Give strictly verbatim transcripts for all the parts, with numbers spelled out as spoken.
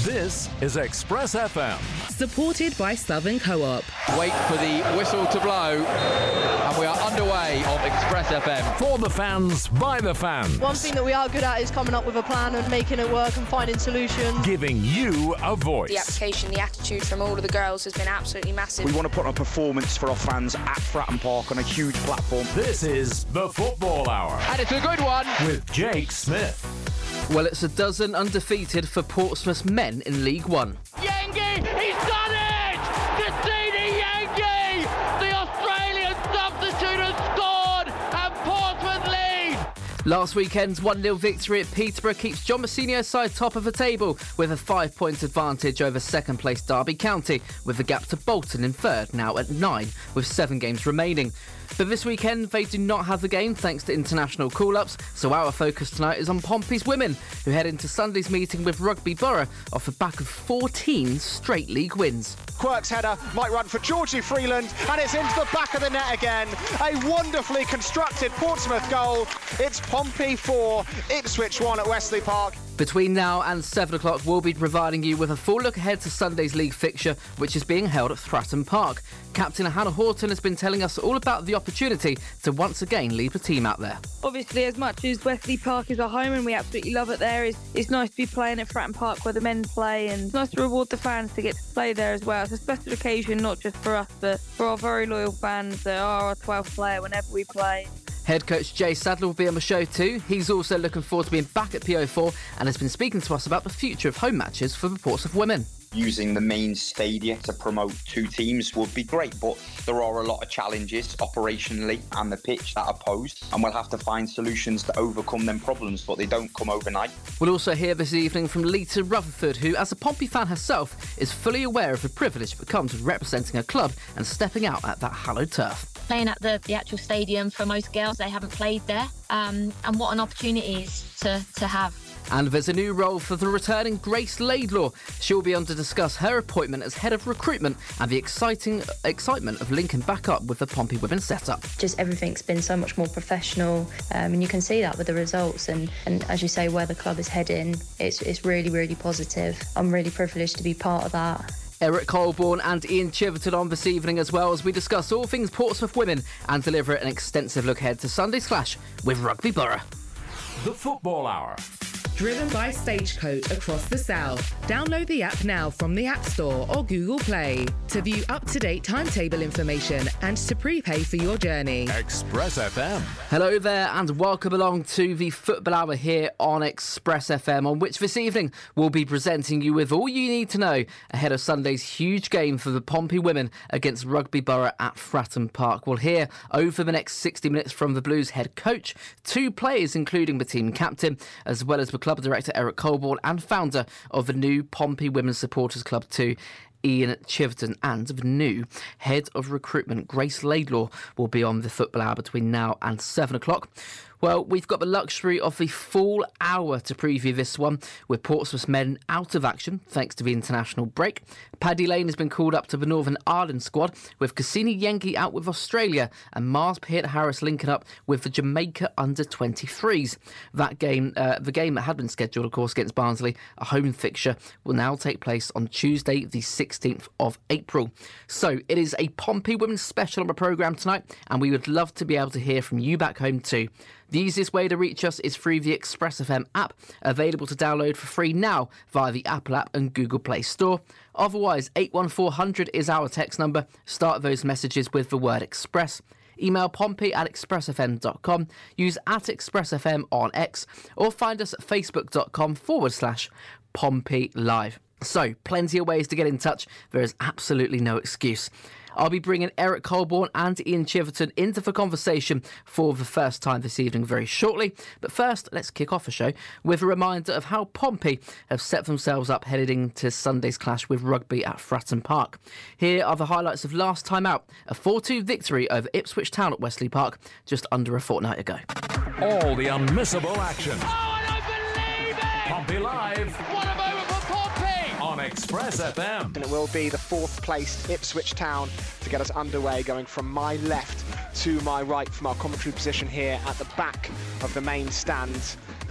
This is Express F M. Supported by Southern Co-op. Wait for the whistle to blow, and we are underway on Express F M. For the fans, by the fans. One thing that we are good at is coming up with a plan and making it work and finding solutions. Giving you a voice. The application, the attitude from all of the girls has been absolutely massive. We want to put on a performance for our fans at Fratton Park on a huge platform. This is the Football Hour. And it's a good one. With Jake Smith. Well, it's a dozen undefeated for Portsmouth men in League One. Yengi, he's done it! Cassini Yengi! The Australian substitute has scored and Portsmouth lead! Last weekend's one nil victory at Peterborough keeps John Mousinho's side top of the table with a five-point advantage over second-place Derby County, with the gap to Bolton in third, now at nine, with seven games remaining. But this weekend, they do not have the game thanks to international call-ups, so our focus tonight is on Pompey's women, who head into Sunday's meeting with Rugby Borough off the back of fourteen straight league wins. Quirk's header might run for Georgie Freeland, and it's into the back of the net again. A wonderfully constructed Portsmouth goal. It's Pompey four, Ipswich one at Wesley Park. Between now and seven o'clock, we'll be providing you with a full look ahead to Sunday's league fixture, which is being held at Fratton Park. Captain Hannah Horton has been telling us all about the opportunity to once again lead the team out there. Obviously, as much as Wesley Park is our home and we absolutely love it there, it's, it's nice to be playing at Fratton Park where the men play, and it's nice to reward the fans to get to play there as well. It's a special occasion, not just for us, but for our very loyal fans that are our twelfth player whenever we play. Head coach Jay Sadler will be on the show too. He's also looking forward to being back at P O four and has been speaking to us about the future of home matches for the Portsmouth women. Using the main stadium to promote two teams would be great, but there are a lot of challenges operationally and the pitch that are posed, and we'll have to find solutions to overcome them problems, but they don't come overnight. We'll also hear this evening from Lita Rutherford, who, as a Pompey fan herself, is fully aware of the privilege that comes with representing a club and stepping out at that hallowed turf. Playing at the, the actual stadium, for most girls, they haven't played there, um, and what an opportunity it is to, to have. And there's a new role for the returning Grace Laidlaw. She'll be on to discuss her appointment as head of recruitment and the exciting excitement of linking back up with the Pompey women's setup. Just everything's been so much more professional, um, and you can see that with the results. And, and as you say, where the club is heading, it's, it's really, really positive. I'm really privileged to be part of that. Eric Colborne and Ian Chiverton on this evening as well, as we discuss all things Portsmouth women and deliver an extensive look ahead to Sunday's clash with Rugby Borough. The Football Hour. Driven by Stagecoach across the south. Download the app now from the App Store or Google Play to view up-to-date timetable information and to prepay for your journey. Express F M. Hello there and welcome along to the Football Hour here on Express F M, on which this evening we'll be presenting you with all you need to know ahead of Sunday's huge game for the Pompey women against Rugby Borough at Fratton Park. We'll hear over the next sixty minutes from the Blues head coach, two players including the team captain, as well as the club director Eric Colborne and founder of the new Pompey Women's Supporters Club two, Ian Chiverton, and the new head of recruitment Grace Laidlaw will be on the Football Hour between now and seven o'clock. Well, we've got the luxury of the full hour to preview this one, with Portsmouth men out of action thanks to the international break. Paddy Lane has been called up to the Northern Ireland squad, with Cassini Yengi out with Australia and Mars Peart-Harris linking up with the Jamaica under twenty-threes. That game, uh, the game that had been scheduled, of course, against Barnsley, a home fixture, will now take place on Tuesday, the sixteenth of April. So it is a Pompey Women's special on the programme tonight, and we would love to be able to hear from you back home too. The easiest way to reach us is through the Express F M app, available to download for free now via the Apple app and Google Play Store. Otherwise, eight one four hundred is our text number. Start those messages with the word Express. Email Pompey at express f m dot com, use at expressfm on X, or find us at facebook.com forward slash Pompey Live. So, plenty of ways to get in touch. There is absolutely no excuse. I'll be bringing Eric Colborne and Ian Chiverton into the conversation for the first time this evening very shortly. But first, let's kick off the show with a reminder of how Pompey have set themselves up headed into Sunday's clash with Rugby at Fratton Park. Here are the highlights of last time out, a four two victory over Ipswich Town at Wesley Park just under a fortnight ago. All the unmissable action. Oh, I don't believe it! Pompey Live. What a moment for Pompey! On Express F M. And it will be the fourth placed Ipswich Town to get us underway, going from my left to my right from our commentary position here at the back of the main stand.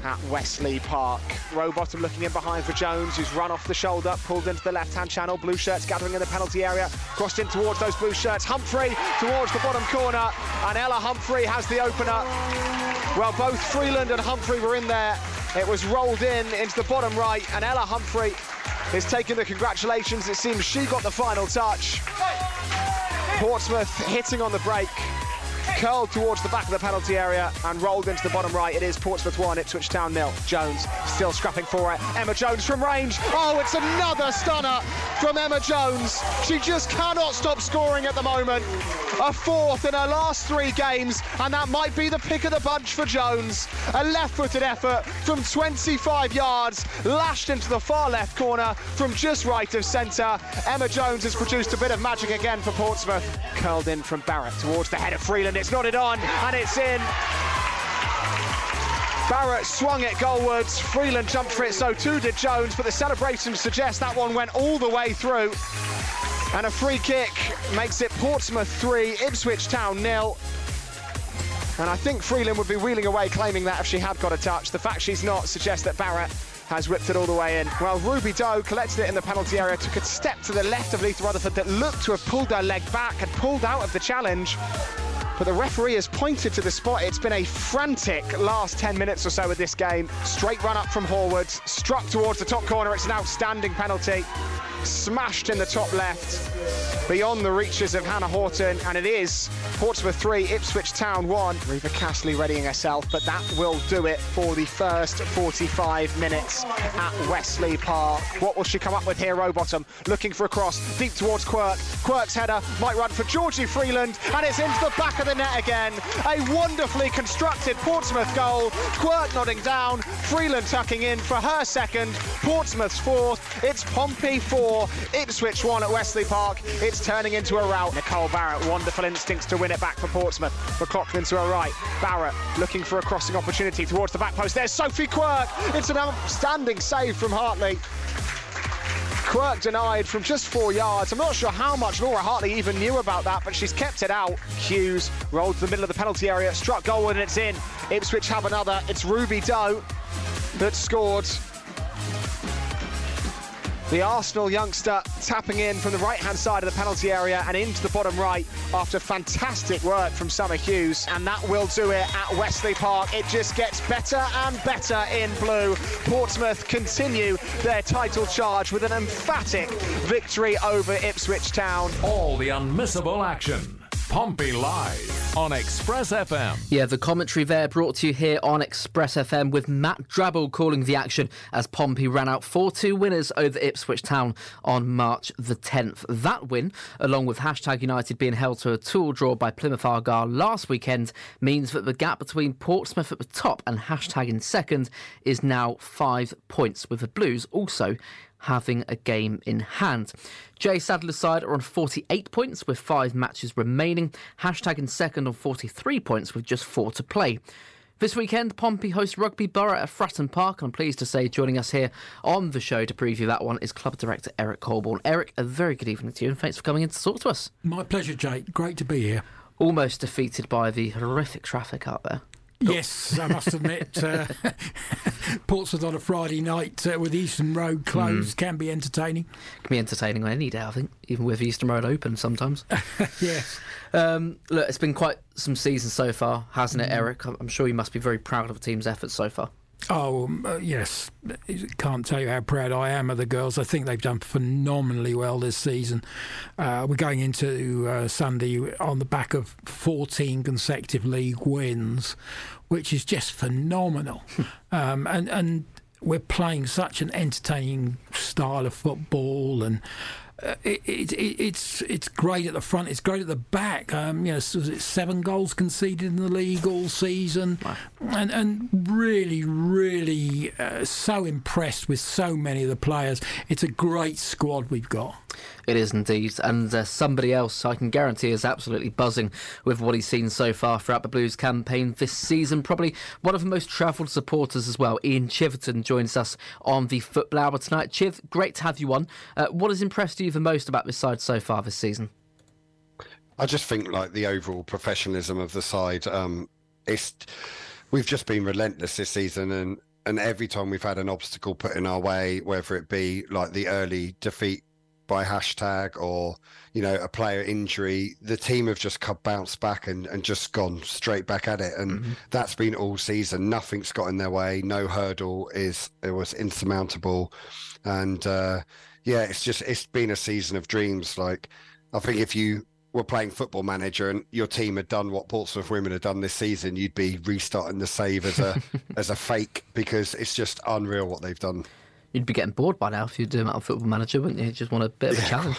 at Wesley Park. Rowbottom looking in behind for Jones, who's run off the shoulder, pulled into the left-hand channel. Blue shirts gathering in the penalty area, crossed in towards those blue shirts. Humphrey towards the bottom corner, and Ella Humphrey has the opener. Well, both Freeland and Humphrey were in there. It was rolled in into the bottom right, and Ella Humphrey is taking the congratulations. It seems she got the final touch. Portsmouth hitting on the break, curled towards the back of the penalty area and rolled into the bottom right. It is Portsmouth one, Ipswich Town nil. Jones still scrapping for it. Emma Jones from range. Oh, it's another stunner from Emma Jones. She just cannot stop scoring at the moment. A fourth in her last three games, and that might be the pick of the bunch for Jones. A left-footed effort from twenty-five yards, lashed into the far left corner from just right of centre. Emma Jones has produced a bit of magic again for Portsmouth. Curled in from Barrett towards the head of Freeland. It's nodded on, and it's in. Barrett swung it goalwards. Freeland jumped for it, so too did Jones, but the celebrations suggest that one went all the way through. And a free kick makes it Portsmouth three, Ipswich Town nil. And I think Freeland would be wheeling away claiming that if she had got a touch. The fact she's not suggests that Barrett has whipped it all the way in. Well, Ruby Doe collected it in the penalty area, took a step to the left of Letha Rutherford that looked to have pulled her leg back, had pulled out of the challenge. But the referee has pointed to the spot. It's been a frantic last ten minutes or so of this game. Straight run up from Horwood, struck towards the top corner. It's an outstanding penalty. Smashed in the top left, beyond the reaches of Hannah Horton, and it is Portsmouth three, Ipswich Town one. Reva Castley readying herself, but that will do it for the first forty-five minutes at Wesley Park. What will she come up with here? Rowbottom looking for a cross, deep towards Quirk. Quirk's header might run for Georgie Freeland, and it's into the back of the net again. A wonderfully constructed Portsmouth goal. Quirk nodding down, Freeland tucking in for her second. Portsmouth's fourth. It's Pompey four, Ipswich one at Wesley Park. It's turning into a rout. Nicole Barrett, wonderful instincts to win it back for Portsmouth. McLaughlin to her right. Barrett looking for a crossing opportunity towards the back post. There's Sophie Quirk. It's an outstanding save from Hartley. Quirk denied from just four yards. I'm not sure how much Laura Hartley even knew about that, but she's kept it out. Hughes rolled to the middle of the penalty area, struck goalward, and it's in. Ipswich have another. It's Ruby Doe that scored. The Arsenal youngster tapping in from the right-hand side of the penalty area and into the bottom right after fantastic work from Summer Hughes. And that will do it at Wesley Park. It just gets better and better in blue. Portsmouth continue their title charge with an emphatic victory over Ipswich Town. All the unmissable action. Pompey Live on Express F M. Yeah, the commentary there brought to you here on Express F M with Matt Drabble calling the action as Pompey ran out four two winners over Ipswich Town on March the tenth. That win, along with Hashtag United being held to a two-all draw by Plymouth Argyle last weekend, means that the gap between Portsmouth at the top and Hashtag in second is now five points, with the Blues also having a game in hand. Jay Sadler's side are on forty-eight points with five matches remaining. Hashtag in second on forty-three points with just four to play. This weekend, Pompey host Rugby Borough at Fratton Park. I'm pleased to say joining us here on the show to preview that one is Club Director Eric Colborne. Eric, a very good evening to you and thanks for coming in to talk to us. My pleasure, Jake. Great to be here. Almost defeated by the horrific traffic out there. Yes, I must admit, uh, Portsmouth on a Friday night uh, with Eastern Road closed mm. can be entertaining. Can be entertaining on any day, I think, even with Eastern Road open sometimes. Yes. Um, look, it's been quite some seasons so far, hasn't it, mm. Eric? I'm sure you must be very proud of the team's efforts so far. Oh, uh, yes. Can't tell you how proud I am of the girls. I think they've done phenomenally well this season. Uh, we're going into uh, Sunday on the back of fourteen consecutive league wins, which is just phenomenal. um, and, and we're playing such an entertaining style of football, and Uh, it, it, it, it's it's great at the front. It's great at the back. Um, you know, was it seven goals conceded in the league all season, wow. and and really, really uh, so impressed with so many of the players. It's a great squad we've got. It is indeed, and uh, somebody else I can guarantee is absolutely buzzing with what he's seen so far throughout the Blues campaign this season. Probably one of the most travelled supporters as well. Ian Chiverton joins us on the Football Hour tonight. Chiv, great to have you on. Uh, what has impressed you the most about this side so far this season? I just think like the overall professionalism of the side. Um, it's we've just been relentless this season, and and every time we've had an obstacle put in our way, whether it be like the early defeat by hashtag or, you know, a player injury, the team have just come, bounced back and, and just gone straight back at it. And mm-hmm. that's been all season. Nothing's got in their way. No hurdle is it was insurmountable. And uh, yeah, it's just it's been a season of dreams. Like, I think if you were playing Football Manager and your team had done what Portsmouth women have done this season, you'd be restarting the save as a as a fake, because it's just unreal what they've done. You'd be getting bored by now if you're doing that on Football Manager, wouldn't you? You just want a bit of a challenge.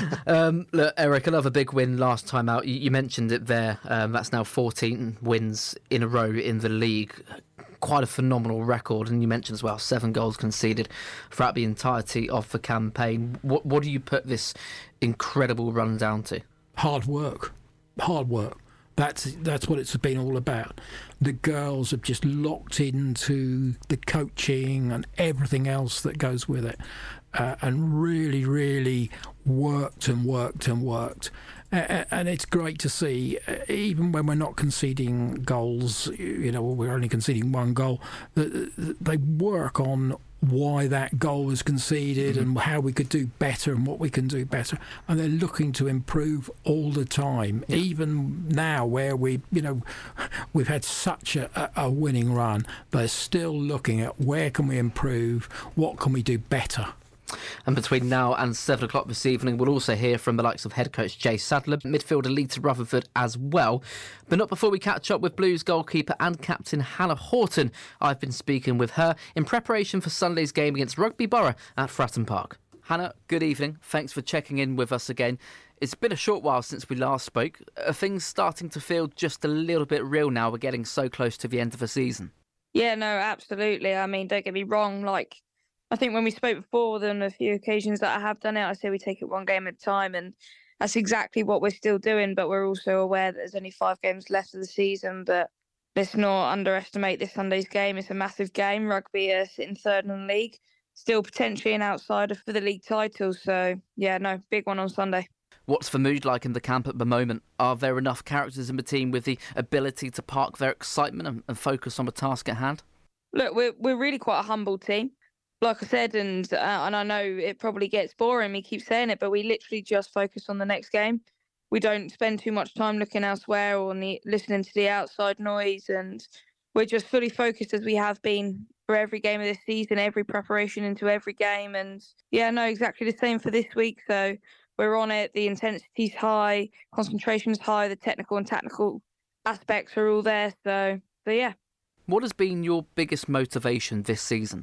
um, look, Eric, another big win last time out. You, you mentioned it there. Um, that's now fourteen wins in a row in the league. Quite a phenomenal record. And you mentioned as well, seven goals conceded throughout the entirety of the campaign. What, what do you put this incredible run down to? Hard work. Hard work. That's that's what it's been all about. The girls have just locked into the coaching and everything else that goes with it, uh, and really, really worked and worked and worked. Uh, and it's great to see, uh, even when we're not conceding goals, you know, we're only conceding one goal, that they work on why that goal was conceded mm-hmm. and how we could do better and what we can do better, and they're looking to improve all the time. Yeah. Even now, where we, you know, we've had such a, a winning run, they're still looking at where can we improve, what can we do better. And between now and seven o'clock this evening, we'll also hear from the likes of head coach Jay Sadler, midfielder Lita Rutherford as well. But not before we catch up with Blues goalkeeper and captain Hannah Horton. I've been speaking with her in preparation for Sunday's game against Rugby Borough at Fratton Park. Hannah, good evening. Thanks for checking in with us again. It's been a short while since we last spoke. Are things starting to feel just a little bit real now? We're getting so close to the end of the season. Yeah, no, absolutely. I mean, don't get me wrong, like, I think when we spoke before, on a few occasions that I have done it, I say we take it one game at a time, and that's exactly what we're still doing. But we're also aware that there's only five games left of the season. But let's not underestimate this Sunday's game. It's a massive game. Rugby are sitting third in the league, still potentially an outsider for the league title. So, yeah, no, big one on Sunday. What's the mood like in the camp at the moment? Are there enough characters in the team with the ability to park their excitement and, and focus on the task at hand? Look, we're we're really quite a humble team. Like I said, and uh, and I know it probably gets boring, me keep saying it, but we literally just focus on the next game. We don't spend too much time looking elsewhere or the, listening to the outside noise, and we're just fully focused as we have been for every game of this season, every preparation into every game. And yeah, no, exactly the same for this week. So we're on it. The intensity's high, concentration's high, the technical and tactical aspects are all there. So, so yeah. What has been your biggest motivation this season?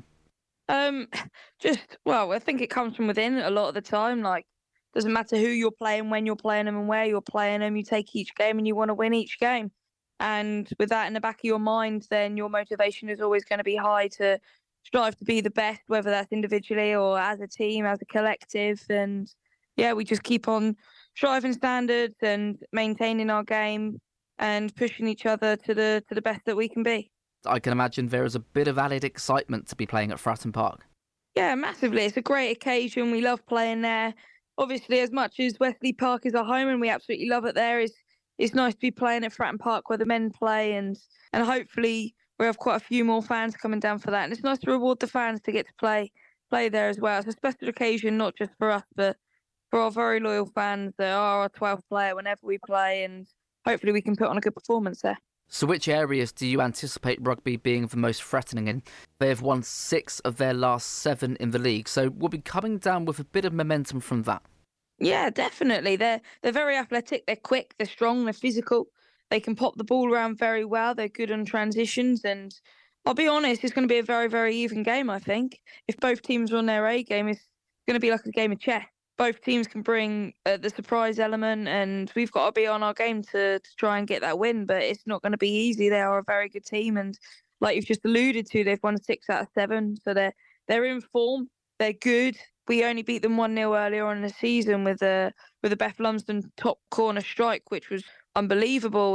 Um, just, well, I think it comes from within a lot of the time. Like, doesn't matter who you're playing, when you're playing them and where you're playing them, you take each game and you want to win each game. And with that in the back of your mind, then your motivation is always going to be high to strive to be the best, whether that's individually or as a team, as a collective. And yeah, we just keep on striving standards and maintaining our game and pushing each other to the to the best that we can be. I can imagine there is a bit of added excitement to be playing at Fratton Park. Yeah, massively. It's a great occasion. We love playing there. Obviously, as much as Wesley Park is our home and we absolutely love it there, it's, it's nice to be playing at Fratton Park where the men play, and, and hopefully we have quite a few more fans coming down for that. And it's nice to reward the fans to get to play play there as well. It's a special occasion, not just for us, but for our very loyal fans that are our twelfth player whenever we play, and hopefully we can put on a good performance there. So which areas do you anticipate Rugby being the most threatening in? They have won six of their last seven in the league, so we'll be coming down with a bit of momentum from that. Yeah, definitely. They're they're very athletic, they're quick, they're strong, they're physical. They can pop the ball around very well, they're good on transitions, and I'll be honest, it's going to be a very, very even game, I think. If both teams are on their A game, it's going to be like a game of chess. Both teams can bring uh, the surprise element, and we've got to be on our game to, to try and get that win, but it's not going to be easy. They are a very good team, and like you've just alluded to, they've won six out of seven, so they're, they're in form, they're good. We only beat them one nil earlier on in the season with a, with a Beth Lumsden top corner strike, which was unbelievable, and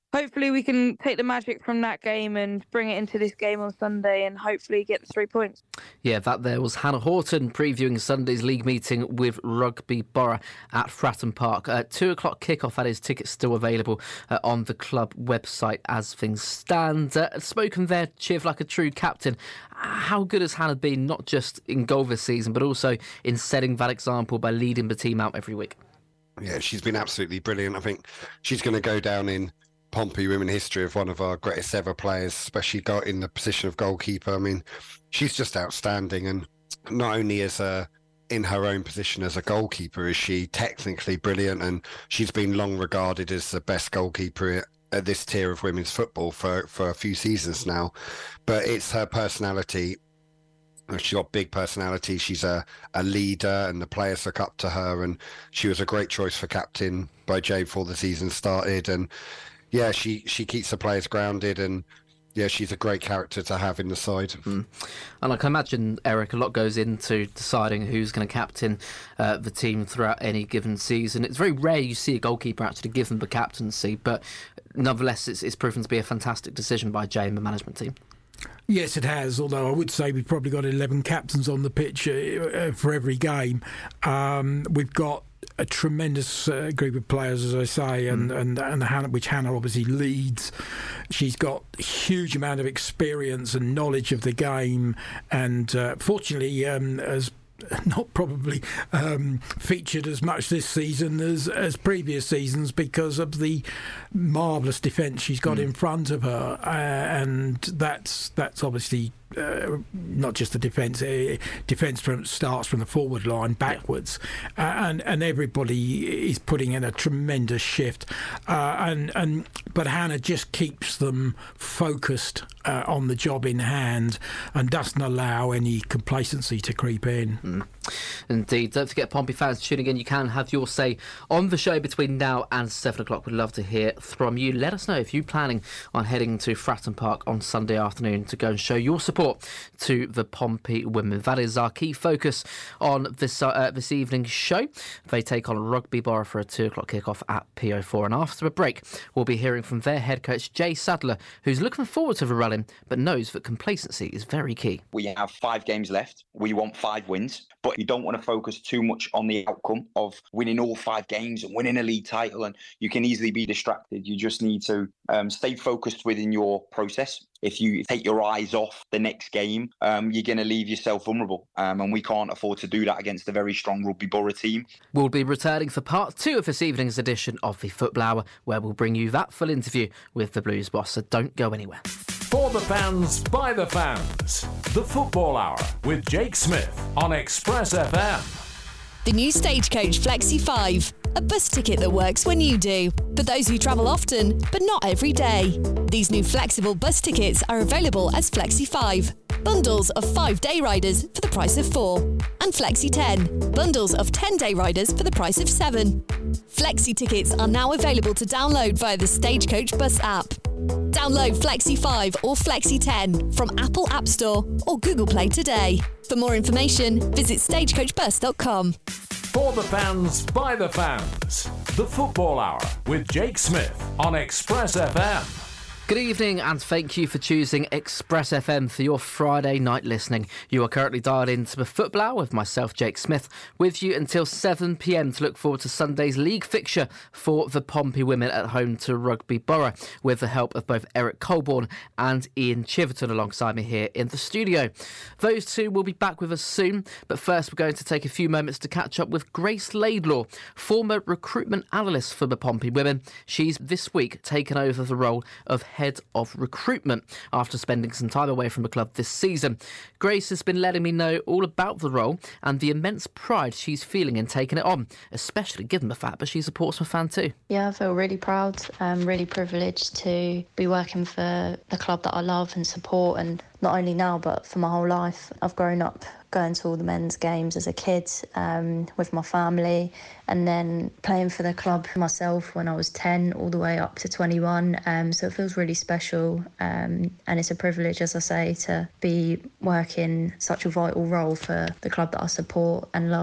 hopefully we can take the magic from that game and bring it into this game on Sunday and hopefully get the three points. Yeah, that there was Hannah Horton previewing Sunday's league meeting with Rugby Borough at Fratton Park. Uh, two o'clock kickoff, that is, tickets still available uh, on the club website as things stand. Uh, spoken there, Chiv, like a true captain. How good has Hannah been, not just in goal this season, but also in setting that example by leading the team out every week? Yeah, she's been absolutely brilliant. I think she's going to go down in Pompey women history of one of our greatest ever players, especially got in the position of goalkeeper. I mean, she's just outstanding, and not only as a in her own position as a goalkeeper is she technically brilliant, and she's been long regarded as the best goalkeeper at this tier of women's football for for a few seasons now. But it's her personality. She's got big personality. She's a, a leader, and the players look up to her, and she was a great choice for captain by Jay before the season started. And yeah, she, she keeps the players grounded, and yeah, she's a great character to have in the side. Mm. And I can imagine, Eric, a lot goes into deciding who's going to captain uh, the team throughout any given season. It's very rare you see a goalkeeper actually give them the captaincy, but nonetheless, it's, it's proven to be a fantastic decision by Jay and the management team. Yes, it has, although I would say we've probably got eleven captains on the pitch uh, for every game. Um, we've got a tremendous uh, group of players, as I say, and, mm. and, and Hannah, which Hannah obviously leads. She's got a huge amount of experience and knowledge of the game, and uh, fortunately, um, as not probably um, featured as much this season as, as previous seasons because of the marvellous defence she's got mm. in front of her, uh, and that's that's obviously uh, not just the defence. Uh, defence from starts from the forward line backwards, yeah. uh, and and everybody is putting in a tremendous shift, uh, and and but Hannah just keeps them focused uh, on the job in hand and doesn't allow any complacency to creep in. Mm. Indeed. Don't forget, Pompey fans tuning in, you can have your say on the show between now and seven o'clock. We'd love to hear from you. Let us know if you're planning on heading to Fratton Park on Sunday afternoon to go and show your support to the Pompey women. That is our key focus on this uh, this evening's show. They take on Rugby Borough for a two o'clock kickoff at P O four, and after a break we'll be hearing from their head coach Jay Sadler, who's looking forward to the run-in but knows that complacency is very key. We have five games left. We want five wins, but you don't want to focus too much on the outcome of winning all five games and winning a league title, and you can easily be distracted. You just need to um, stay focused within your process. If you take your eyes off the next game, um, you're going to leave yourself vulnerable, um, and we can't afford to do that against a very strong Rugby Borough team. We'll be returning for part two of this evening's edition of the Football Hour, where we'll bring you that full interview with the Blues boss, so don't go anywhere. For the fans, by the fans, the Football Hour with Jake Smith on Express F M. The new Stagecoach Flexi five, a bus ticket that works when you do, for those who travel often, but not every day. These new flexible bus tickets are available as Flexi five, bundles of five-day riders for the price of four, and Flexi ten, bundles of ten-day riders for the price of seven. Flexi tickets are now available to download via the Stagecoach Bus app. Download Flexi five or Flexi ten from Apple App Store or Google Play today. For more information, visit stagecoach bus dot com. For the fans, by the fans, the Football Hour with Jake Smith on Express F M. Good evening, and thank you for choosing Express F M for your Friday night listening. You are currently dialed into the Football Hour with myself, Jake Smith, with you until seven p m to look forward to Sunday's league fixture for the Pompey women at home to Rugby Borough, with the help of both Eric Colborne and Ian Chiverton alongside me here in the studio. Those two will be back with us soon, but first we're going to take a few moments to catch up with Grace Laidlaw, former recruitment analyst for the Pompey women. She's this week taken over the role of head of recruitment after spending some time away from the club this season. Grace has been letting me know all about the role and the immense pride she's feeling in taking it on, especially given the fact that she's a Portsmouth fan too. Yeah, I feel really proud. I'm really privileged to be working for the club that I love and support, and not only now but for my whole life. I've grown up going to all the men's games as a kid um, with my family, and then playing for the club myself when I was ten all the way up to twenty-one. Um, so it feels really special, um, and it's a privilege, as I say, to be working such a vital role for the club that I support and love.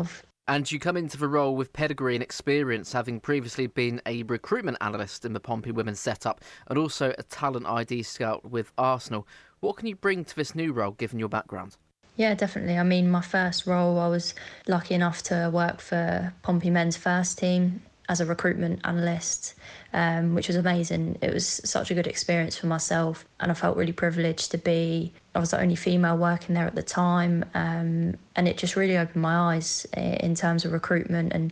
And you come into the role with pedigree and experience, having previously been a recruitment analyst in the Pompey women's setup and also a talent I D scout with Arsenal. What can you bring to this new role, given your background? Yeah, definitely. I mean, my first role, I was lucky enough to work for Pompey men's first team as a recruitment analyst, um, which was amazing. It was such a good experience for myself, and I felt really privileged to be, I was the only female working there at the time, um, and it just really opened my eyes in terms of recruitment and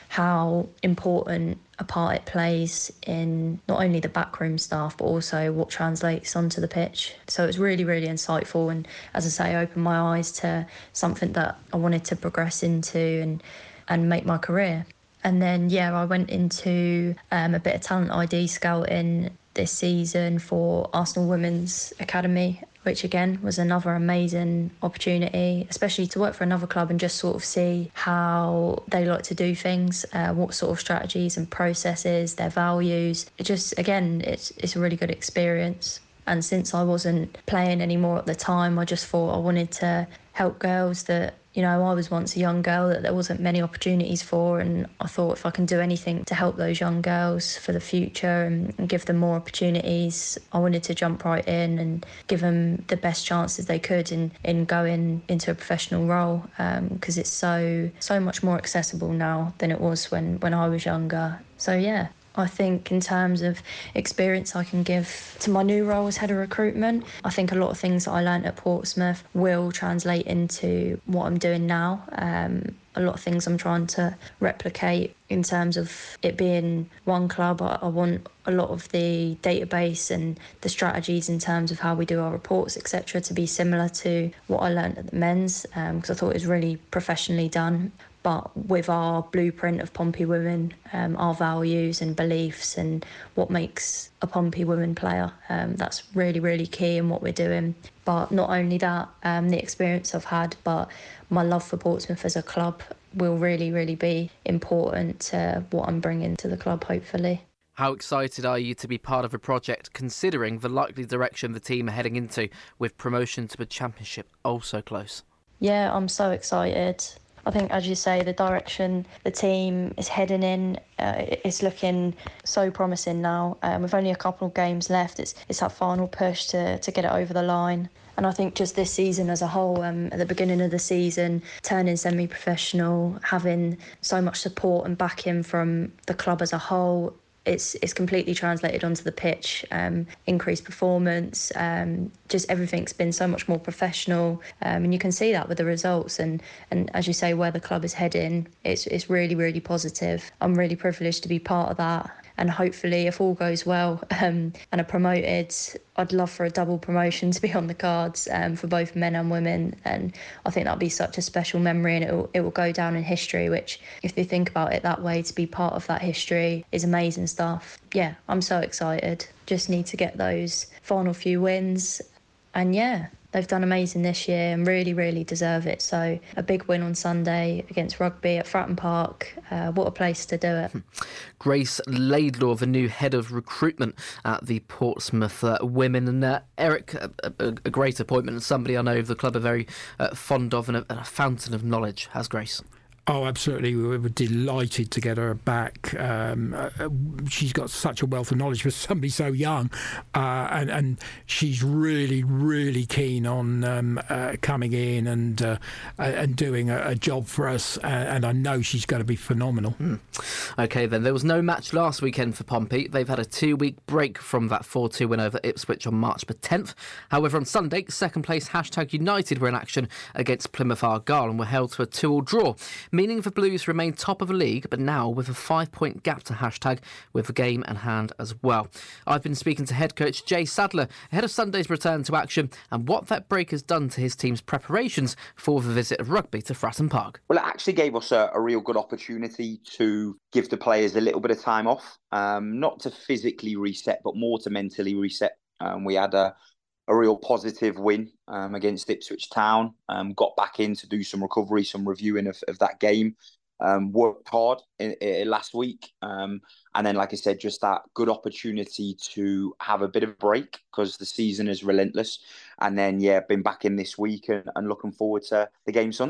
how important a part it plays in not only the backroom staff but also what translates onto the pitch. So it was really, really insightful, and as I say, opened my eyes to something that I wanted to progress into and, and make my career. And then, yeah, I went into um, a bit of talent I D scouting this season for Arsenal Women's Academy, which again was another amazing opportunity, especially to work for another club and just sort of see how they like to do things, uh, what sort of strategies and processes, their values. It just, again, it's it's a really good experience. And since I wasn't playing anymore at the time, I just thought I wanted to help girls that, you know, I was once a young girl that there wasn't many opportunities for, and I thought if I can do anything to help those young girls for the future and, and give them more opportunities, I wanted to jump right in and give them the best chances they could in, in going into a professional role, because um, it's so so much more accessible now than it was when, when I was younger. So yeah, I think in terms of experience I can give to my new role as head of recruitment, I think a lot of things that I learnt at Portsmouth will translate into what I'm doing now. Um, a lot of things I'm trying to replicate in terms of it being one club. I, I want a lot of the database and the strategies in terms of how we do our reports, et cetera, to be similar to what I learnt at the men's, because um, I thought it was really professionally done. But with our blueprint of Pompey women, um, our values and beliefs and what makes a Pompey women player, um, that's really, really key in what we're doing. But not only that, um, the experience I've had, but my love for Portsmouth as a club will really, really be important to what I'm bringing to the club, hopefully. How excited are you to be part of a project, considering the likely direction the team are heading into, with promotion to the Championship also close? Yeah, I'm so excited. I think, as you say, the direction the team is heading in, uh, it's looking so promising now. Um, with only a couple of games left, it's it's that final push to, to get it over the line. And I think just this season as a whole, um, at the beginning of the season, turning semi-professional, having so much support and backing from the club as a whole, It's it's completely translated onto the pitch, um, increased performance, um, just everything's been so much more professional, um, and you can see that with the results. And, and as you say, where the club is heading, it's it's really, really positive. I'm really privileged to be part of that. And hopefully, if all goes well um, and are promoted, I'd love for a double promotion to be on the cards um, for both men and women. And I think that'll be such a special memory, and it will, it will go down in history, which, if you think about it that way, to be part of that history is amazing stuff. Yeah, I'm so excited. Just need to get those final few wins. And yeah, they've done amazing this year and really, really deserve it. So a big win on Sunday against Rugby at Fratton Park. Uh, what a place to do it. Grace Laidlaw, the new head of recruitment at the Portsmouth uh, Women. And uh, Eric, a, a, a great appointment, and somebody I know the club are very uh, fond of, and a, and a fountain of knowledge, has Grace. Oh, absolutely. We were delighted to get her back. Um, uh, she's got such a wealth of knowledge for somebody so young. Uh, and, and she's really, really keen on um, uh, coming in and uh, and doing a, a job for us. Uh, and I know she's going to be phenomenal. Mm. OK, then. There was no match last weekend for Pompey. They've had a two-week break from that four two win over Ipswich on March the tenth. However, on Sunday, second place hashtag United were in action against Plymouth Argyle and were held to a two-all draw, meaning the Blues remain top of the league, but now with a five-point gap to hashtag, with the game in hand as well. I've been speaking to head coach Jay Sadler ahead of Sunday's return to action and what that break has done to his team's preparations for the visit of Rugby to Fratton Park. Well, it actually gave us a, a real good opportunity to give the players a little bit of time off, um, not to physically reset, but more to mentally reset. Um, we had a A real positive win um, against Ipswich Town. Um, got back in to do some recovery, some reviewing of, of that game. Um, worked hard in, in last week. Um, and then, like I said, just that good opportunity to have a bit of a break because the season is relentless. And then, yeah, been back in this week and, and looking forward to the game Sunday.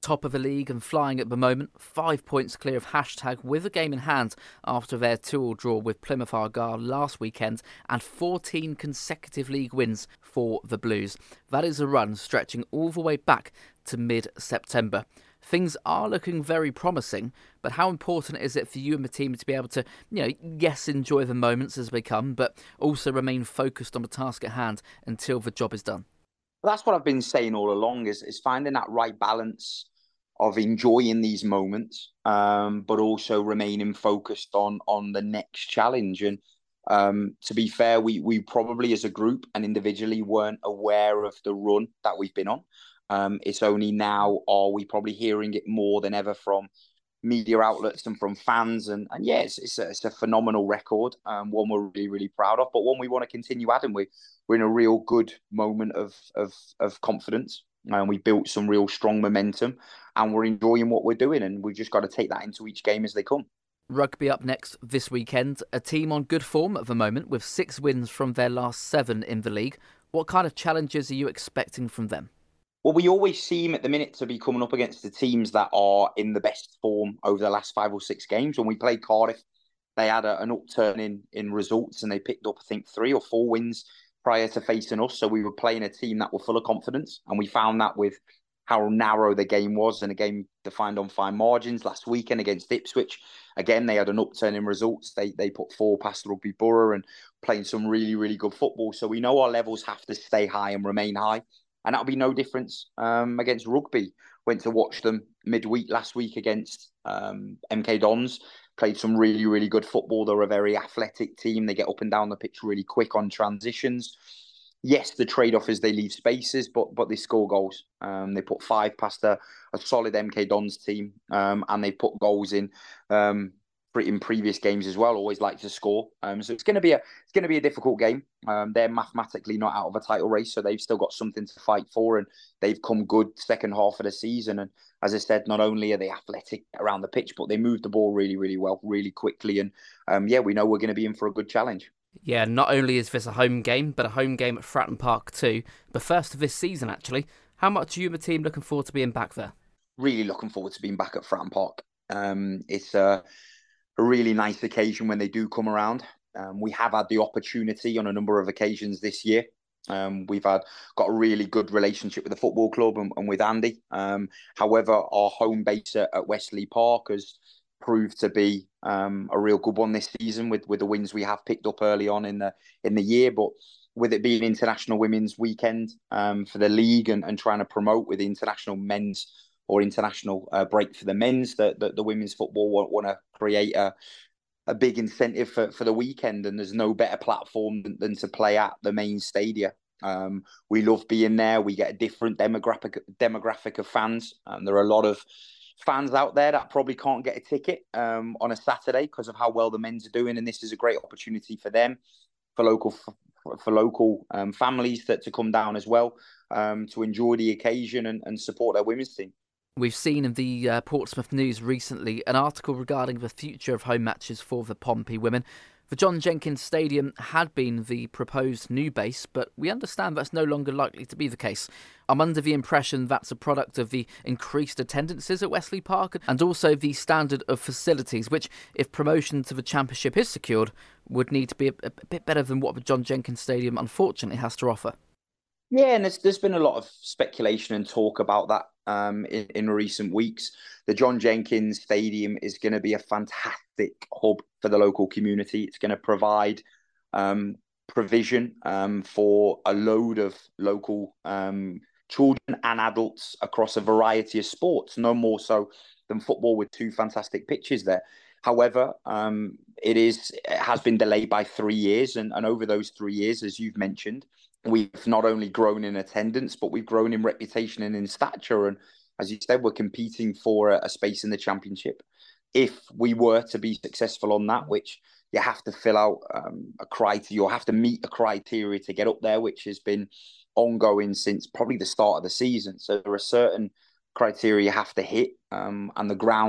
top of the league and flying at the moment, five points clear of hashtag with a game in hand after their two-all draw with Plymouth Argyle last weekend and fourteen consecutive league wins for the Blues. That is a run stretching all the way back to mid-September. Things are looking very promising, but how important is it for you and the team to be able to, you know, yes, enjoy the moments as they come, but also remain focused on the task at hand until the job is done? Well, that's what I've been saying all along, is, is finding that right balance of enjoying these moments, um, but also remaining focused on on the next challenge. And um, to be fair, we we probably as a group and individually weren't aware of the run that we've been on. Um, it's only now are we probably hearing it more than ever from media outlets and from fans. And, and yeah, it's, it's, a, it's a phenomenal record, um, one we're really, really proud of, but one we want to continue adding. We, we're in a real good moment of, of, of confidence, and we built some real strong momentum, and we're enjoying what we're doing, and we've just got to take that into each game as they come. Rugby up next this weekend, a team on good form at the moment with six wins from their last seven in the league. What kind of challenges are you expecting from them? Well, we always seem at the minute to be coming up against the teams that are in the best form over the last five or six games. When we played Cardiff, they had a, an upturn in, in results, and they picked up, I think, three or four wins prior to facing us. So we were playing a team that were full of confidence, and we found that with how narrow the game was, and a game defined on fine margins. Last weekend against Ipswich, again, they had an upturn in results. They they put four past Rugby Borough and playing some really, really good football. So we know our levels have to stay high and remain high. And that'll be no difference um, against Rugby. Went to watch them midweek last week against um, M K Dons. Played some really, really good football. They're a very athletic team. They get up and down the pitch really quick on transitions. Yes, the trade-off is they leave spaces, but but they score goals. Um, they put five past a, a solid M K Dons team, um, and they put goals in um, in previous games as well. Always like to score. Um, so it's going to be a it's going to be a difficult game. Um, they're mathematically not out of a title race, so they've still got something to fight for, and they've come good second half of the season. And as I said, not only are they athletic around the pitch, but they move the ball really, really well, really quickly. And um, yeah, we know we're going to be in for a good challenge. Yeah, not only is this a home game, but a home game at Fratton Park too. The first of this season, actually. How much are you and the team looking forward to being back there? Really looking forward to being back at Fratton Park. Um, it's a, a really nice occasion when they do come around. Um, we have had the opportunity on a number of occasions this year. Um, we've had got a really good relationship with the football club and, and with Andy. Um, however, our home base at, at Wesley Park has proved to be um, a real good one this season with, with the wins we have picked up early on in the in the year. But with it being International Women's Weekend um, for the league and, and trying to promote with the International Men's or International uh, break for the men's, that the, the women's football want, want to create a a big incentive for, for the weekend, and there's no better platform than, than to play at the main stadia. Um, we love being there. We get a different demographic demographic of fans. Um, there are a lot of fans out there that probably can't get a ticket um, on a Saturday because of how well the men's are doing, and this is a great opportunity for them, for local for, for local um, families that to come down as well um, to enjoy the occasion and, and support their women's team. We've seen in the uh, Portsmouth News recently an article regarding the future of home matches for the Pompey women. The John Jenkins Stadium had been the proposed new base, but we understand that's no longer likely to be the case. I'm under the impression that's a product of the increased attendances at Wesley Park and also the standard of facilities, which, if promotion to the Championship is secured, would need to be a, a bit better than what the John Jenkins Stadium unfortunately has to offer. Yeah, and there's, there's been a lot of speculation and talk about that um, in, in recent weeks. The John Jenkins Stadium is going to be a fantastic hub for the local community. It's going to provide um, provision um, for a load of local um, children and adults across a variety of sports, no more so than football with two fantastic pitches there. However, um, it is it has been delayed by three years. And, and over those three years, as you've mentioned, we've not only grown in attendance, but we've grown in reputation and in stature. And as you said, we're competing for a, a space in the Championship. If we were to be successful on that, which you have to fill out um, a criteria, you have to meet a criteria to get up there, which has been ongoing since probably the start of the season. So there are certain criteria you have to hit, um, and the ground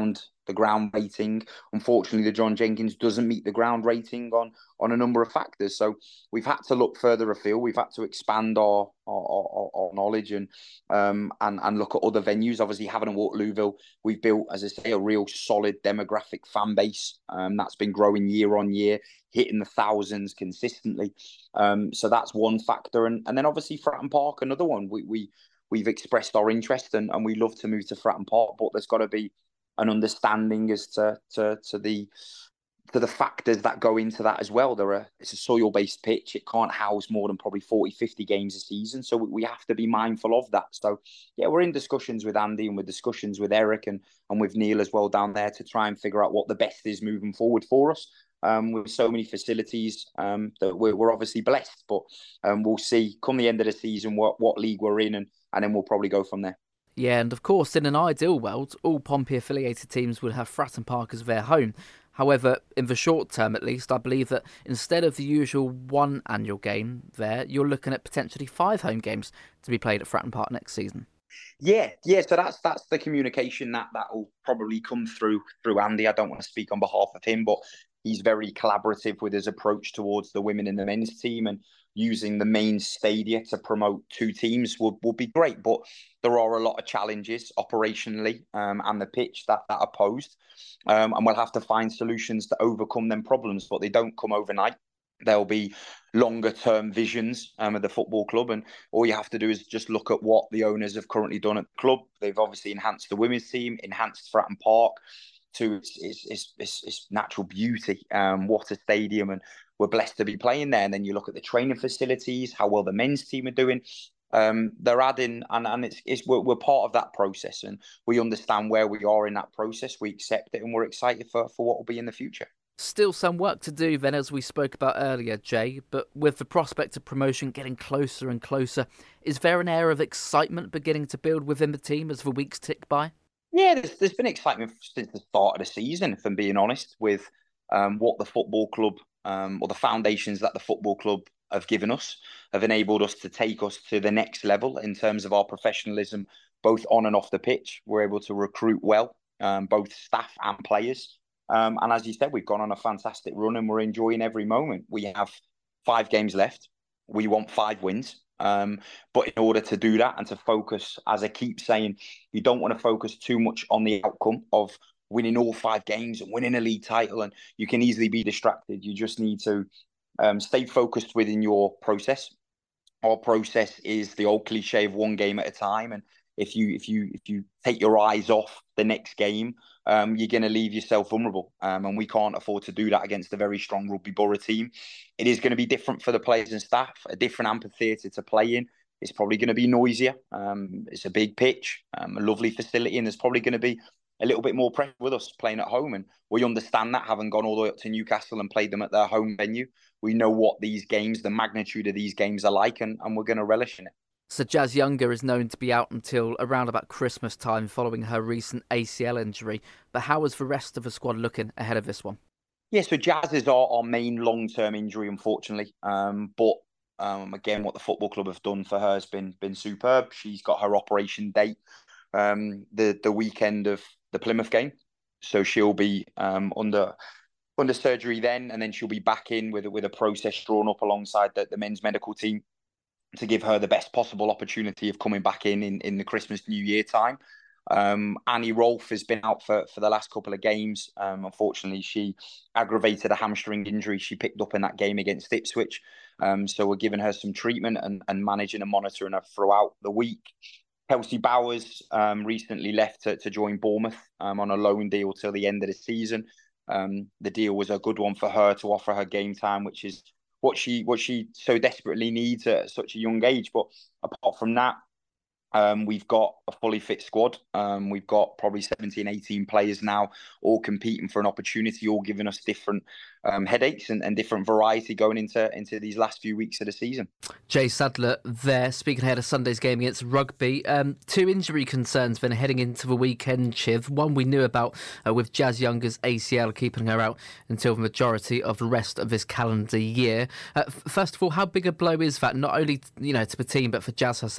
the ground rating. Unfortunately, the John Jenkins doesn't meet the ground rating on, on a number of factors. So we've had to look further afield. We've had to expand our our, our, our knowledge and um and, and look at other venues. Obviously, having a Waterlooville, we've built, as I say, a real solid demographic fan base um, that's been growing year on year, hitting the thousands consistently. Um, so that's one factor. And, and then obviously Fratton Park, another one. We, we, we've expressed our interest and, and we love to move to Fratton Park, but there's got to be an understanding as to, to, to the to the factors that go into that as well. There are, it's a soil-based pitch. It can't house more than probably forty, fifty games a season. So we have to be mindful of that. So, yeah, we're in discussions with Andy and with discussions with Eric and, and with Neil as well down there to try and figure out what the best is moving forward for us. Um, with so many facilities um, that we're, we're obviously blessed. But um, we'll see come the end of the season what, what league we're in and, and then we'll probably go from there. Yeah, and of course, in an ideal world, all Pompey-affiliated teams would have Fratton Park as their home. However, in the short term at least, I believe that instead of the usual one annual game there, you're looking at potentially five home games to be played at Fratton Park next season. Yeah, yeah. So that's that's the communication that that will probably come through through Andy. I don't want to speak on behalf of him, but he's very collaborative with his approach towards the women and the men's team, and using the main stadia to promote two teams would, would be great. But there are a lot of challenges operationally um, and the pitch that, that are posed. Um, and we'll have to find solutions to overcome them problems, but they don't come overnight. There'll be longer term visions um, of the football club. And all you have to do is just look at what the owners have currently done at the club. They've obviously enhanced the women's team, enhanced Fratton Park to its, its, its, its natural beauty. Um, what a stadium. And we're blessed to be playing there. And then you look at the training facilities, how well the men's team are doing. Um, they're adding, and, and it's, it's we're, we're part of that process, and we understand where we are in that process. We accept it, and we're excited for, for what will be in the future. Still some work to do then, as we spoke about earlier, Jay, but with the prospect of promotion getting closer and closer, is there an air of excitement beginning to build within the team as the weeks tick by? Yeah, there's, there's been excitement since the start of the season, if I'm being honest, with um, what the football club um, or the foundations that the football club have given us, have enabled us to take us to the next level in terms of our professionalism, both on and off the pitch. We're able to recruit well, um, both staff and players. Um, and as you said, we've gone on a fantastic run and we're enjoying every moment. We have five games left. We want five wins. Um, but in order to do that and to focus, as I keep saying, you don't want to focus too much on the outcome of winning all five games and winning a league title, and you can easily be distracted. You just need to um, stay focused within your process. Our process is the old cliche of one game at a time, and if you if you if you take your eyes off the next game, um, you're going to leave yourself vulnerable, um, and we can't afford to do that against a very strong Rugby Borough team. It is going to be different for the players and staff, a different amphitheatre to play in. It's probably going to be noisier. Um, it's a big pitch, um, a lovely facility, and there's probably going to be a little bit more pressure with us playing at home. And we understand that, having gone all the way up to Newcastle and played them at their home venue. We know what these games, the magnitude of these games are like, and, and we're going to relish in it. So Jazz Younger is known to be out until around about Christmas time following her recent A C L injury. But how is the rest of the squad looking ahead of this one? Yeah, so Jazz is our, our main long-term injury, unfortunately. Um, but um, again, what the football club have done for her has been been superb. She's got her operation date um, the the weekend of the Plymouth game, so she'll be um, under under surgery then, and then she'll be back in with with a process drawn up alongside the, the men's medical team to give her the best possible opportunity of coming back in in, in the Christmas New Year time. Um, Annie Rolfe has been out for, for the last couple of games. Um, unfortunately, she aggravated a hamstring injury she picked up in that game against Ipswich. Um, so we're giving her some treatment and, and managing and monitoring her throughout the week. Kelsey Bowers um, recently left to, to join Bournemouth um, on a loan deal till the end of the season. Um, the deal was a good one for her to offer her game time, which is what she what she so desperately needs at such a young age. But apart from that, Um, we've got a fully fit squad. Um, we've got probably seventeen, eighteen players now, all competing for an opportunity, all giving us different um, headaches and, and different variety going into, into these last few weeks of the season. Jay Sadler there, speaking ahead of Sunday's game against Rugby. Um, two injury concerns then heading into the weekend, Chiv. One we knew about uh, with Jazz Younger's A C L, keeping her out until the majority of the rest of this calendar year. Uh, first of all, how big a blow is that, not only you know to the team, but for Jazz herself?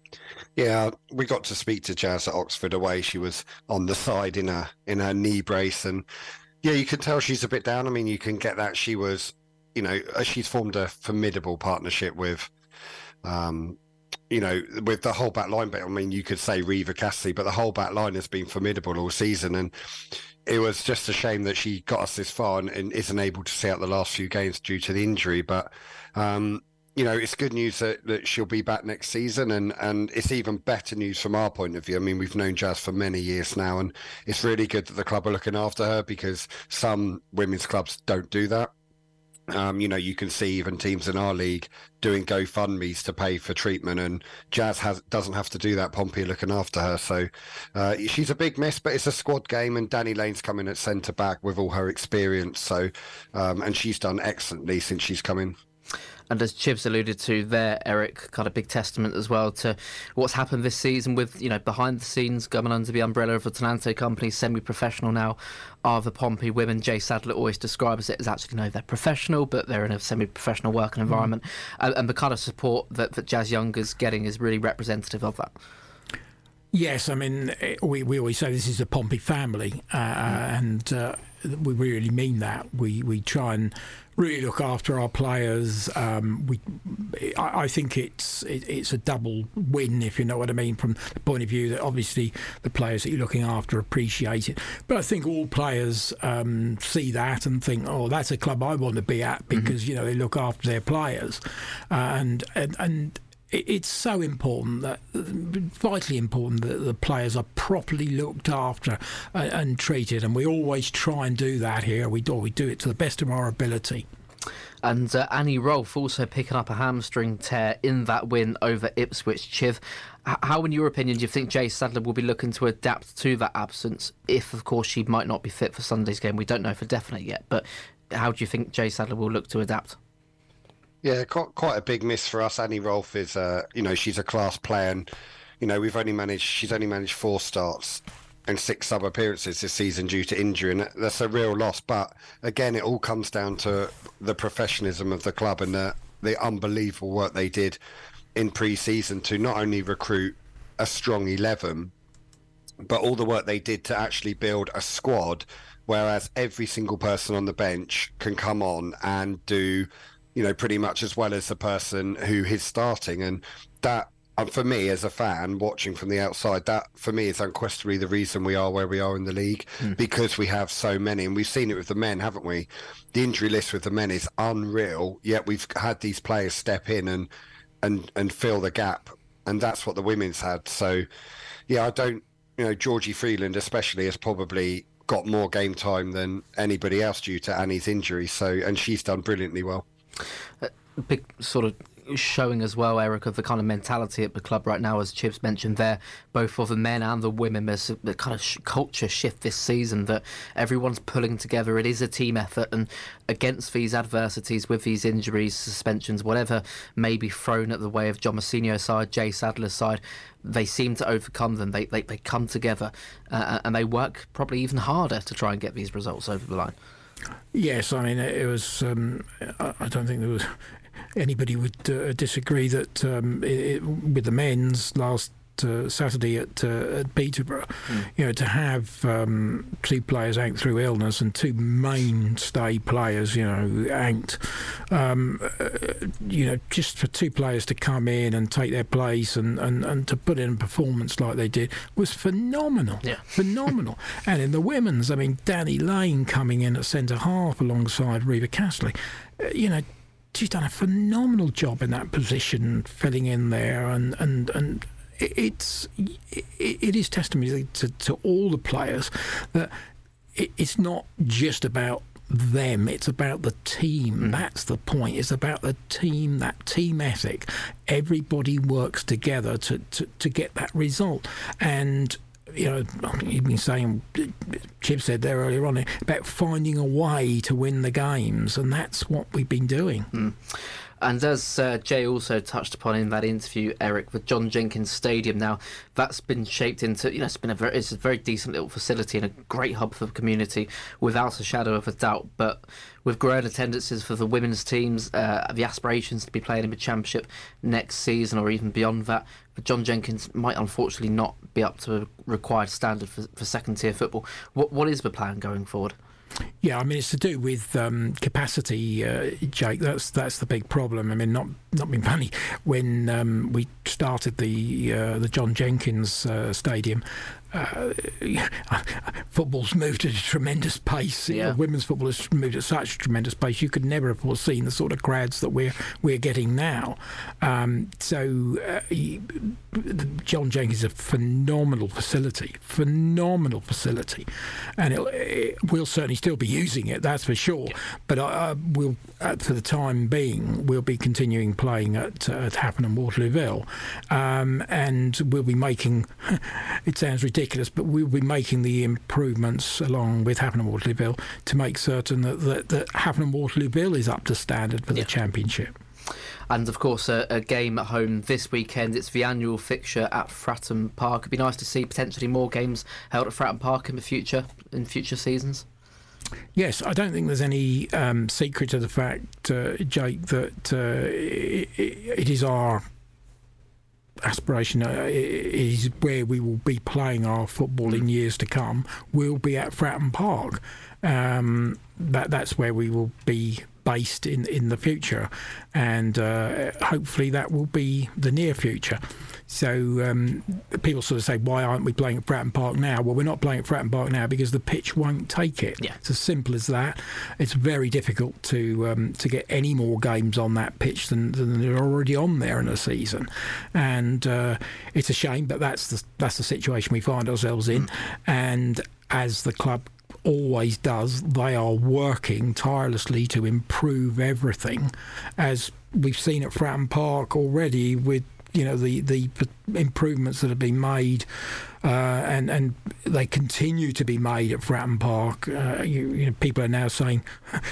Yeah, we got to speak to Jazz at Oxford away. She was on the side in her in her knee brace, and yeah, you can tell she's a bit down. I mean, you can get that she was, you know, she's formed a formidable partnership with, um, you know, with the whole back line. But I mean, you could say Reva Cassidy, but the whole back line has been formidable all season, and it was just a shame that she got us this far and, and isn't able to see out the last few games due to the injury. But um, you know, it's good news that, that she'll be back next season, and, and it's even better news from our point of view. I mean, we've known Jazz for many years now, and it's really good that the club are looking after her, because some women's clubs don't do that. Um, you know, you can see even teams in our league doing GoFundMes to pay for treatment, and Jazz has doesn't have to do that. Pompey are looking after her. So uh, she's a big miss, but it's a squad game, and Danny Lane's coming at centre back with all her experience. So, um, and she's done excellently since she's come in. And as Chibs alluded to there, Eric, kind of big testament as well to what's happened this season with, you know, behind the scenes, going under the umbrella of a Tonante company, semi-professional now, are the Pompey women. Jay Sadler always describes it as actually, no, they're professional, but they're in a semi-professional working environment. Mm. And, and the kind of support that, that Jazz Young is getting is really representative of that. Yes, I mean, we, we always say this is a Pompey family, uh, and uh, we really mean that. We we try and really look after our players. Um, we, I, I think it's it, it's a double win, if you know what I mean, from the point of view that obviously the players that you're looking after appreciate it. But I think all players um, see that and think, oh, that's a club I want to be at, because, mm-hmm. you know, they look after their players. Uh, and and and it's so important, that vitally important, that the players are properly looked after and, and treated, and we always try and do that here. We do, we do it to the best of our ability. And uh, Annie Rolfe also picking up a hamstring tear in that win over Ipswich. Chiv, how, in your opinion, do you think Jay Sadler will be looking to adapt to that absence, if, of course, she might not be fit for Sunday's game? We don't know for definite yet, but how do you think Jay Sadler will look to adapt? Yeah, quite, quite a big miss for us. Annie Rolfe is, uh, you know, she's a class player, and you know we've only managed, she's only managed four starts and six sub appearances this season due to injury, and that's a real loss. But again, it all comes down to the professionalism of the club and the, the unbelievable work they did in pre-season to not only recruit a strong eleven, but all the work they did to actually build a squad, whereas every single person on the bench can come on and do, you know, pretty much as well as the person who is starting. And that, um, for me as a fan watching from the outside, that for me is unquestionably the reason we are where we are in the league, mm. because we have so many. And we've seen it with the men, haven't we? The injury list with the men is unreal, yet we've had these players step in and and and fill the gap, and that's what the women's had. So yeah, I don't, you know, Georgie Freeland especially has probably got more game time than anybody else due to Annie's injury, so, and she's done brilliantly well. A big sort of showing as well, Eric, of the kind of mentality at the club right now, as Chibs mentioned there, both for the men and the women. There's the kind of sh- culture shift this season that everyone's pulling together. It is a team effort, and against these adversities with these injuries, suspensions, whatever may be thrown at the way of John Massinio's side, Jay Sadler's side, they seem to overcome them. They they, they come together uh, and they work probably even harder to try and get these results over the line. Yes, I mean, it was, um, I don't think there was anybody would uh, disagree that um, it, it, with the men's last uh, Saturday at, uh, at Peterborough, mm. you know, to have um, two players out through illness and two mainstay players, you know, out, um, uh, you know, just for two players to come in and take their place and, and, and to put in a performance like they did was phenomenal. Yeah. Phenomenal. And in the women's, I mean, Danny Lane coming in at centre half alongside Reva Cassidy, uh, you know, she's done a phenomenal job in that position, filling in there, and and and it's it, it is testimony to, to all the players that it, it's not just about them, it's about the team. Mm. That's the point. It's about the team, that team ethic. Everybody works together to to, to get that result. And you know, you've been saying, Chib said there earlier on, about finding a way to win the games, and that's what we've been doing. Mm. And as uh, Jay also touched upon in that interview, Eric, the John Jenkins Stadium now, that's been shaped into, you know, it's been a very, it's a very decent little facility and a great hub for the community, without a shadow of a doubt. But with growing attendances for the women's teams, uh, the aspirations to be playing in the Championship next season or even beyond that, the John Jenkins might unfortunately not be up to a required standard for, for second-tier football. What What is the plan going forward? Yeah, I mean, it's to do with um, capacity, uh, Jake. That's that's the big problem. I mean, not not being funny, when um, we started the uh, the John Jenkins uh, Stadium, uh, football's moved at a tremendous pace. Yeah. Women's football has moved at such a tremendous pace. You could never have foreseen the sort of crowds that we're we're getting now. Um, so, uh, John Jenkins is a phenomenal facility, phenomenal facility, and it, it, we'll certainly still be using it, that's for sure. But uh, we'll, uh, for the time being, we'll be continuing playing at, uh, at Happen and Waterlooville, um, and we'll be making. It sounds ridiculous, but we'll be making the improvements along with Happen and Waterlooville to make certain that that, that Happen and Waterlooville is up to standard for the yeah. Championship. And of course, a, a game at home this weekend. It's the annual fixture at Fratton Park. It'd be nice to see potentially more games held at Fratton Park in the future, in future seasons. Yes, I don't think there's any um, secret to the fact, uh, Jake, that uh, it, it is our aspiration, uh, it is where we will be playing our football in years to come, will be at Fratton Park. Um, that That's where we will be based in, in the future, and uh, hopefully that will be the near future. So um, people sort of say, why aren't we playing at Fratton Park now? Well, we're not playing at Fratton Park now because the pitch won't take it. Yeah. It's as simple as that. It's very difficult to um, to get any more games on that pitch than, than they're already on there in a season, and uh, it's a shame, but that's the that's the situation we find ourselves in. And as the club always does, they are working tirelessly to improve everything, as we've seen at Fratton Park already with, you know, the the improvements that have been made, uh, and and they continue to be made at Fratton Park. Uh, you, you know, people are now saying,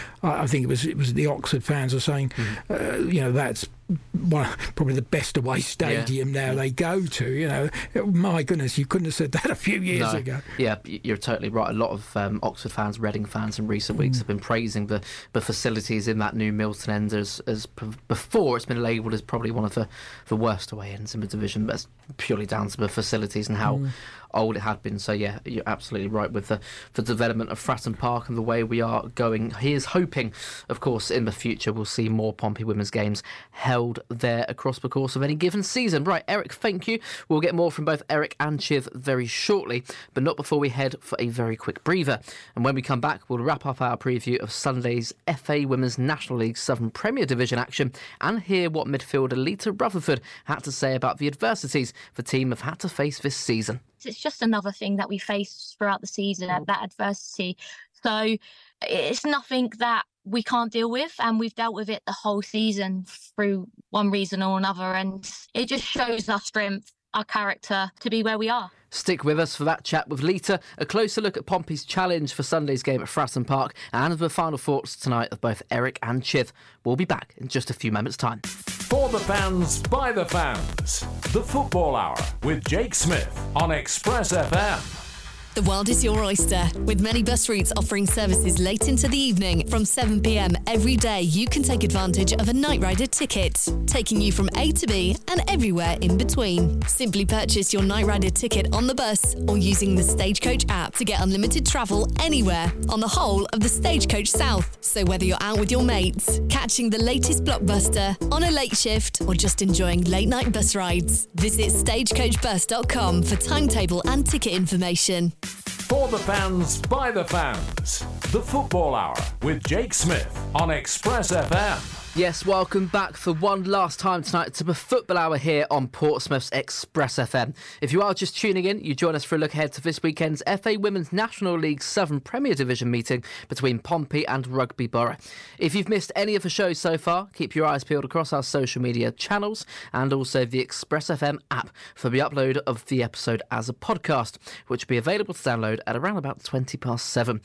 I think it was it was the Oxford fans are saying, mm. uh, you know, that's one, probably the best away stadium yeah. now they go to. You know, my goodness, you couldn't have said that a few years no. ago. Yeah, you're totally right. A lot of um, Oxford fans, Reading fans in recent weeks mm. have been praising the, the facilities in that new Milton End as, as before it's been labelled as probably one of the, the worst away ends in the division, but it's purely down to the facilities and how mm. old it had been. So yeah, you're absolutely right with the, the development of Fratton Park and the way we are going. He is hoping, of course, in the future we'll see more Pompey women's games held there across the course of any given season. Right, Eric, thank you. We'll get more from both Eric and Chiv very shortly, but not before we head for a very quick breather. And when we come back, we'll wrap up our preview of Sunday's F A Women's National League Southern Premier Division action and hear what midfielder Lita Rutherford had to say about the adversities the team have had to face this season. It's just another thing that we face throughout the season, that adversity. So it's nothing that we can't deal with, and we've dealt with it the whole season through one reason or another, and it just shows our strength, our character to be where we are. Stick with us for that chat with Lita, a closer look at Pompey's challenge for Sunday's game at Fratton Park, and the final thoughts tonight of both Eric and Chiv. We'll be back in just a few moments' time. For the fans, by the fans, the Football Hour with Jake Smith on Express F M. The world is your oyster. With many bus routes offering services late into the evening, from seven p m every day, you can take advantage of a Night Rider ticket, taking you from A to B and everywhere in between. Simply purchase your Night Rider ticket on the bus or using the Stagecoach app to get unlimited travel anywhere on the whole of the Stagecoach South. So whether you're out with your mates, catching the latest blockbuster, on a late shift, or just enjoying late night bus rides, visit stagecoach bus dot com for timetable and ticket information. For the fans, by the fans, the Football Hour with Jake Smith on Express F M. Yes, welcome back for one last time tonight to the Football Hour here on Portsmouth's Express F M. If you are just tuning in, you join us for a look ahead to this weekend's F A Women's National League Southern Premier Division meeting between Pompey and Rugby Borough. If you've missed any of the shows so far, keep your eyes peeled across our social media channels and also the Express F M app for the upload of the episode as a podcast, which will be available to download at around about twenty past seven.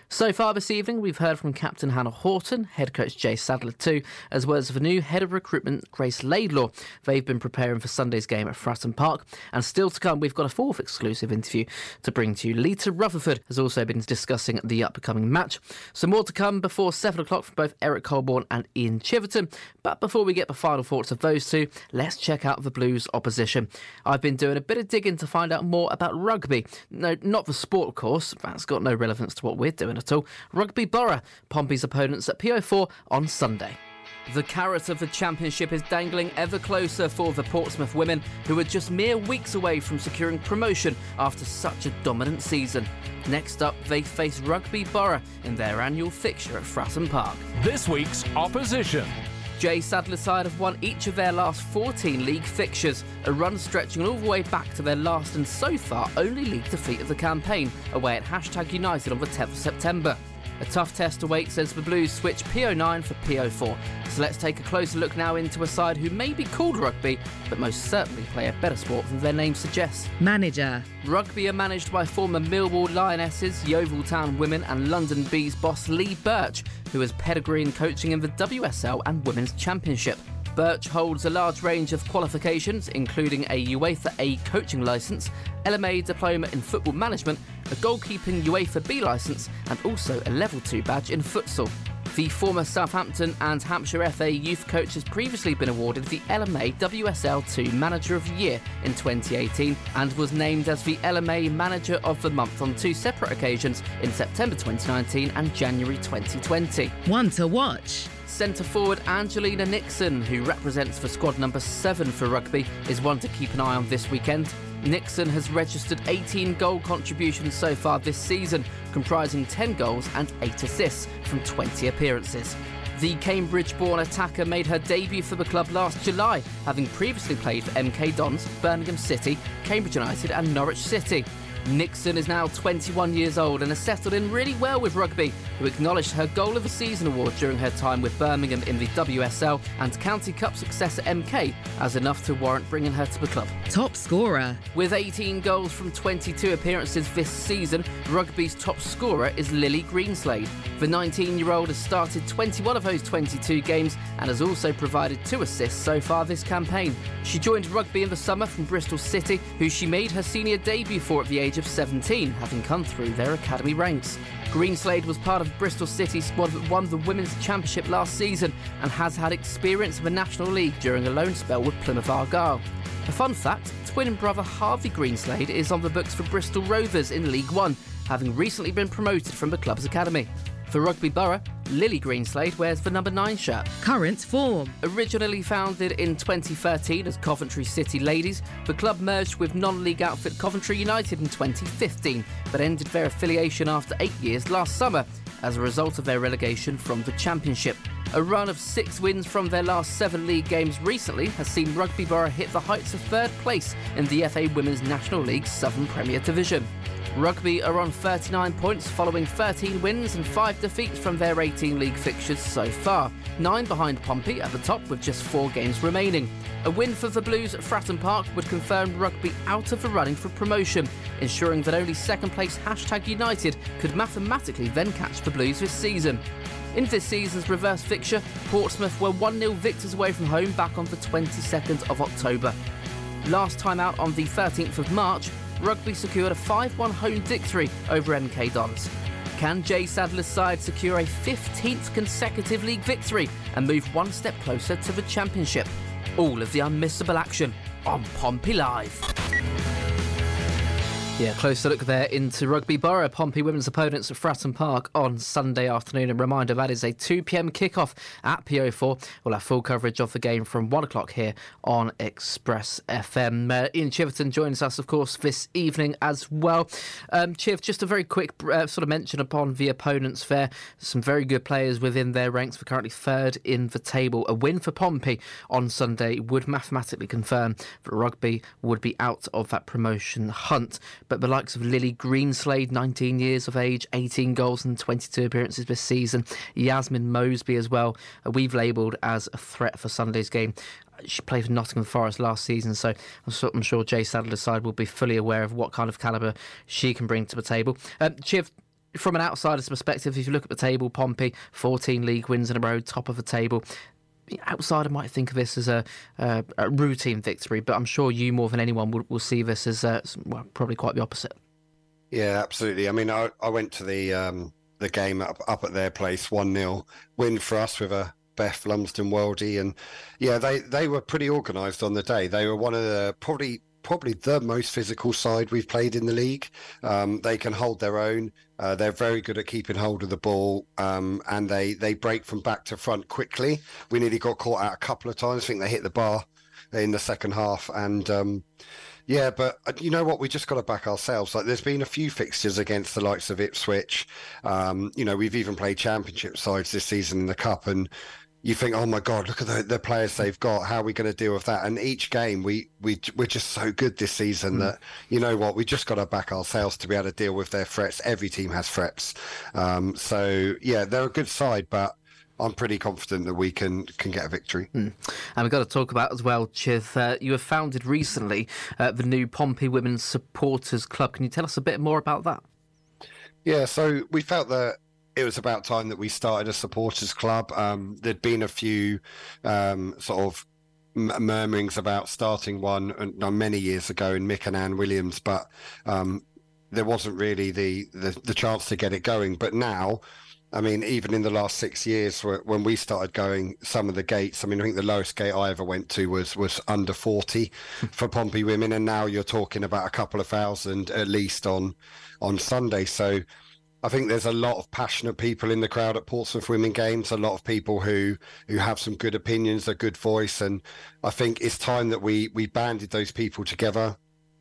So far this evening, we've heard from Captain Hannah Horton, head coach Jay Sadler too, as well as the new head of recruitment, Grace Laidlaw. They've been preparing for Sunday's game at Fratton Park. And still to come, we've got a fourth exclusive interview to bring to you. Lita Rutherford has also been discussing the upcoming match. So more to come before seven o'clock from both Eric Colborne and Ian Chiverton. But before we get the final thoughts of those two, let's check out the Blues opposition. I've been doing a bit of digging to find out more about rugby. No, not the sport, of course. That's got no relevance to what we're doing at all. Rugby Borough, Pompey's opponents at P O four on Sunday. The carrot of the championship is dangling ever closer for the Portsmouth women, who are just mere weeks away from securing promotion after such a dominant season. Next up, they face Rugby Borough in their annual fixture at Fratton Park. This week's opposition. Jay Sadler's side have won each of their last fourteen league fixtures, a run stretching all the way back to their last and so far only league defeat of the campaign, away at Hashtag United on the tenth of September. A tough test awaits as the Blues switch P O nine for P O four. So let's take a closer look now into a side who may be called rugby, but most certainly play a better sport than their name suggests. Manager. Rugby are managed by former Millwall Lionesses, Yeovil Town Women and London Bees boss Lee Birch, who has pedigree in coaching in the W S L and Women's Championship. Birch holds a large range of qualifications, including a UEFA A coaching licence, L M A diploma in football management, a goalkeeping UEFA B licence, and also a level two badge in futsal. The former Southampton and Hampshire F A youth coach has previously been awarded the L M A W S L two Manager of the Year in twenty eighteen and was named as the L M A Manager of the Month on two separate occasions in September twenty nineteen and January twenty twenty. One to watch. Centre forward Angelina Nixon, who represents for squad number seven for rugby, is one to keep an eye on this weekend. Nixon has registered eighteen goal contributions so far this season, comprising ten goals and eight assists from twenty appearances. The Cambridge-born attacker made her debut for the club last July, having previously played for M K Dons, Birmingham City, Cambridge United and Norwich City. Nixon is now twenty-one years old and has settled in really well with rugby, who acknowledged her Goal of the Season award during her time with Birmingham in the W S L and County Cup success at M K as enough to warrant bringing her to the club. Top scorer. With eighteen goals from twenty-two appearances this season, rugby's top scorer is Lily Greenslade. The nineteen-year-old has started twenty-one of those twenty-two games and has also provided two assists so far this campaign. She joined rugby in the summer from Bristol City, who she made her senior debut for at the age of seventeen, having come through their academy ranks. Greenslade was part of Bristol City's squad that won the Women's Championship last season and has had experience in the National League during a loan spell with Plymouth Argyle. A fun fact, twin brother Harvey Greenslade is on the books for Bristol Rovers in League One, having recently been promoted from the club's academy. For Rugby Borough, Lily Greenslade wears the number nine shirt. Current form. Originally founded in twenty thirteen as Coventry City Ladies, the club merged with non-league outfit Coventry United in twenty fifteen, but ended their affiliation after eight years last summer as a result of their relegation from the Championship. A run of six wins from their last seven league games recently has seen Rugby Borough hit the heights of third place in the F A Women's National League Southern Premier Division. Rugby are on thirty-nine points following thirteen wins and five defeats from their eighteen league fixtures so far, nine behind Pompey at the top with just four games remaining. A win for the Blues at Fratton Park would confirm Rugby out of the running for promotion, ensuring that only second place Hashtag United could mathematically then catch the Blues this season. In this season's reverse fixture, Portsmouth were one nil victors away from home back on the twenty-second of October. Last time out on the thirteenth of March, Rugby secured a five one home victory over M K Dons. Can Jay Sadler's side secure a fifteenth consecutive league victory and move one step closer to the Championship? All of the unmissable action on Pompey Live. Yeah, closer look there into Rugby Borough, Pompey women's opponents at Fratton Park on Sunday afternoon. A reminder, that is a two p.m. kickoff at P O four. We'll have full coverage of the game from one o'clock here on Express F M. Uh, Ian Chiverton joins us, of course, this evening as well. Um, Chiv, just a very quick uh, sort of mention upon the opponents there. Some very good players within their ranks. We're currently third in the table. A win for Pompey on Sunday would mathematically confirm that Rugby would be out of that promotion hunt. But the likes of Lily Greenslade, nineteen years of age, eighteen goals and twenty-two appearances this season. Yasmin Mosby as well, uh, we've labelled as a threat for Sunday's game. She played for Nottingham Forest last season, so I'm, so, I'm sure Jay Sadler's side will be fully aware of what kind of calibre she can bring to the table. Um, Chiv, From an outsider's perspective, if you look at the table, Pompey, fourteen league wins in a row, top of the table. The outsider might think of this as a, a, a routine victory, but I'm sure you more than anyone will, will see this as uh, well, probably quite the opposite. Yeah, absolutely. I mean, I, I went to the um, the game up, up at their place, one nil win for us with a Beth Lumsden worldie, and yeah, they, they were pretty organised on the day. They were one of the probably probably the most physical side we've played in the league. Um, they can hold their own. Uh, they're very good at keeping hold of the ball, um, and they, they break from back to front quickly. We nearly got caught out a couple of times. I think they hit the bar in the second half, and um, yeah, but you know what? We just got to back ourselves. Like, there's been a few fixtures against the likes of Ipswich. Um, you know, we've even played championship sides this season in the cup, and you think, oh my God, look at the, the players they've got. How are we going to deal with that? And each game, we, we, we're just so good this season mm. that, you know what, we just got to back ourselves to be able to deal with their threats. Every team has threats. Um, so, yeah, they're a good side, but I'm pretty confident that we can can get a victory. Mm. And we've got to talk about as well, Chiv, uh, you have founded recently uh, the new Pompey Women's Supporters Club. Can you tell us a bit more about that? Yeah, so we felt that it was about time that we started a supporters club. Um, there'd been a few um, sort of murmurings about starting one uh, many years ago in Mick and Anne Williams, but um, there wasn't really the, the, the chance to get it going. But now, I mean, even in the last six years, when we started going, some of the gates, I mean, I think the lowest gate I ever went to was, was under forty for Pompey women. And now you're talking about a couple of thousand at least on, on Sunday. So I think there's a lot of passionate people in the crowd at Portsmouth Women Games, a lot of people who, who have some good opinions, a good voice. And I think it's time that we, we banded those people together.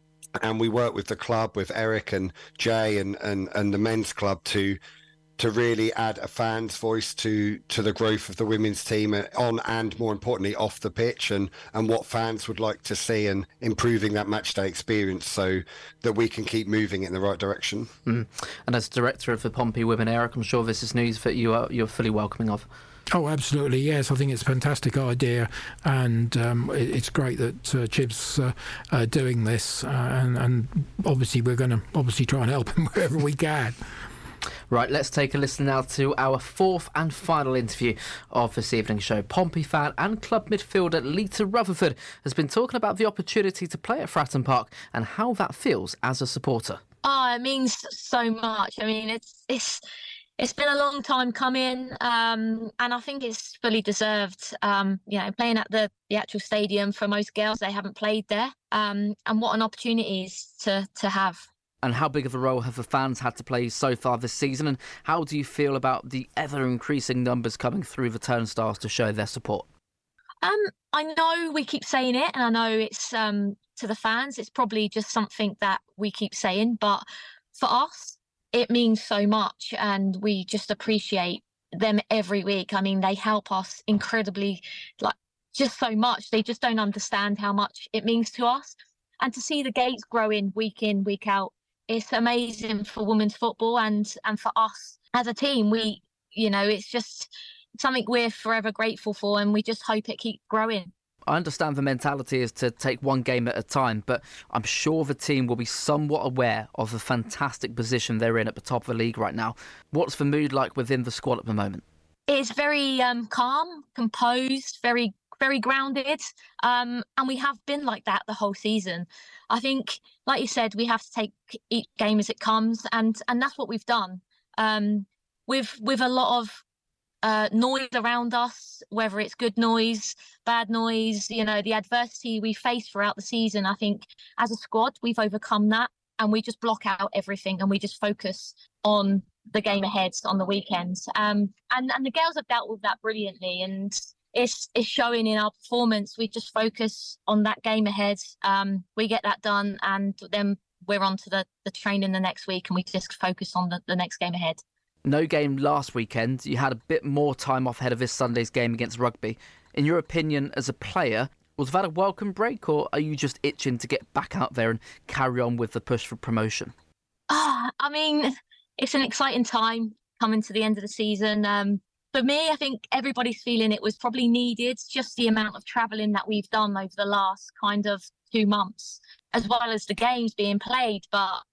And we work with the club, with Eric and Jay and, and, and the men's club to to really add a fan's voice to to the growth of the women's team on and, more importantly, off the pitch, and and what fans would like to see, and improving that match day experience so that we can keep moving it in the right direction. Mm. And as director of the Pompey Women, Eric, I'm sure this is news that you are you're fully welcoming of. Oh, absolutely, yes. I think it's a fantastic idea, and um, it, it's great that uh, Chiv's uh, uh, doing this, uh, and, and obviously we're going to obviously try and help him wherever we can. Right, let's take a listen now to our fourth and final interview of this evening's show. Pompey fan and club midfielder Lita Rutherford has been talking about the opportunity to play at Fratton Park and how that feels as a supporter. Oh, it means so much. I mean, it's it's it's been a long time coming, um, and I think it's fully deserved. Um, you know, playing at the, the actual stadium, for most girls, they haven't played there, um, and what an opportunity is to to have. And how big of a role have the fans had to play so far this season? And how do you feel about the ever-increasing numbers coming through the turnstiles to show their support? Um, I know we keep saying it, and I know it's um, to the fans. It's probably just something that we keep saying. But for us, it means so much, and we just appreciate them every week. I mean, they help us incredibly, like, just so much. They just don't understand how much it means to us. And to see the gates growing week in, week out, it's amazing for women's football and, and for us as a team. We, you know, it's just something we're forever grateful for, and we just hope it keeps growing. I understand the mentality is to take one game at a time, but I'm sure the team will be somewhat aware of the fantastic position they're in at the top of the league right now. What's the mood like within the squad at the moment? It's very um, calm, composed, very very grounded, um, and we have been like that the whole season. I think, like you said, we have to take each game as it comes, and and that's what we've done. Um, with with a lot of uh, noise around us, whether it's good noise, bad noise, you know, the adversity we face throughout the season. I think as a squad, we've overcome that, and we just block out everything, and we just focus on the game ahead on the weekends. Um, and and the girls have dealt with that brilliantly, and It's, it's showing in our performance. We just focus on that game ahead. Um, we get that done, and then we're on to the, the training the next week, and we just focus on the, the next game ahead. No game last weekend. You had a bit more time off ahead of this Sunday's game against Rugby. In your opinion, as a player, was that a welcome break, or are you just itching to get back out there and carry on with the push for promotion? Ah, I mean, it's an exciting time coming to the end of the season. Um, For me, I think everybody's feeling it was probably needed, just the amount of travelling that we've done over the last kind of two months, as well as the games being played. But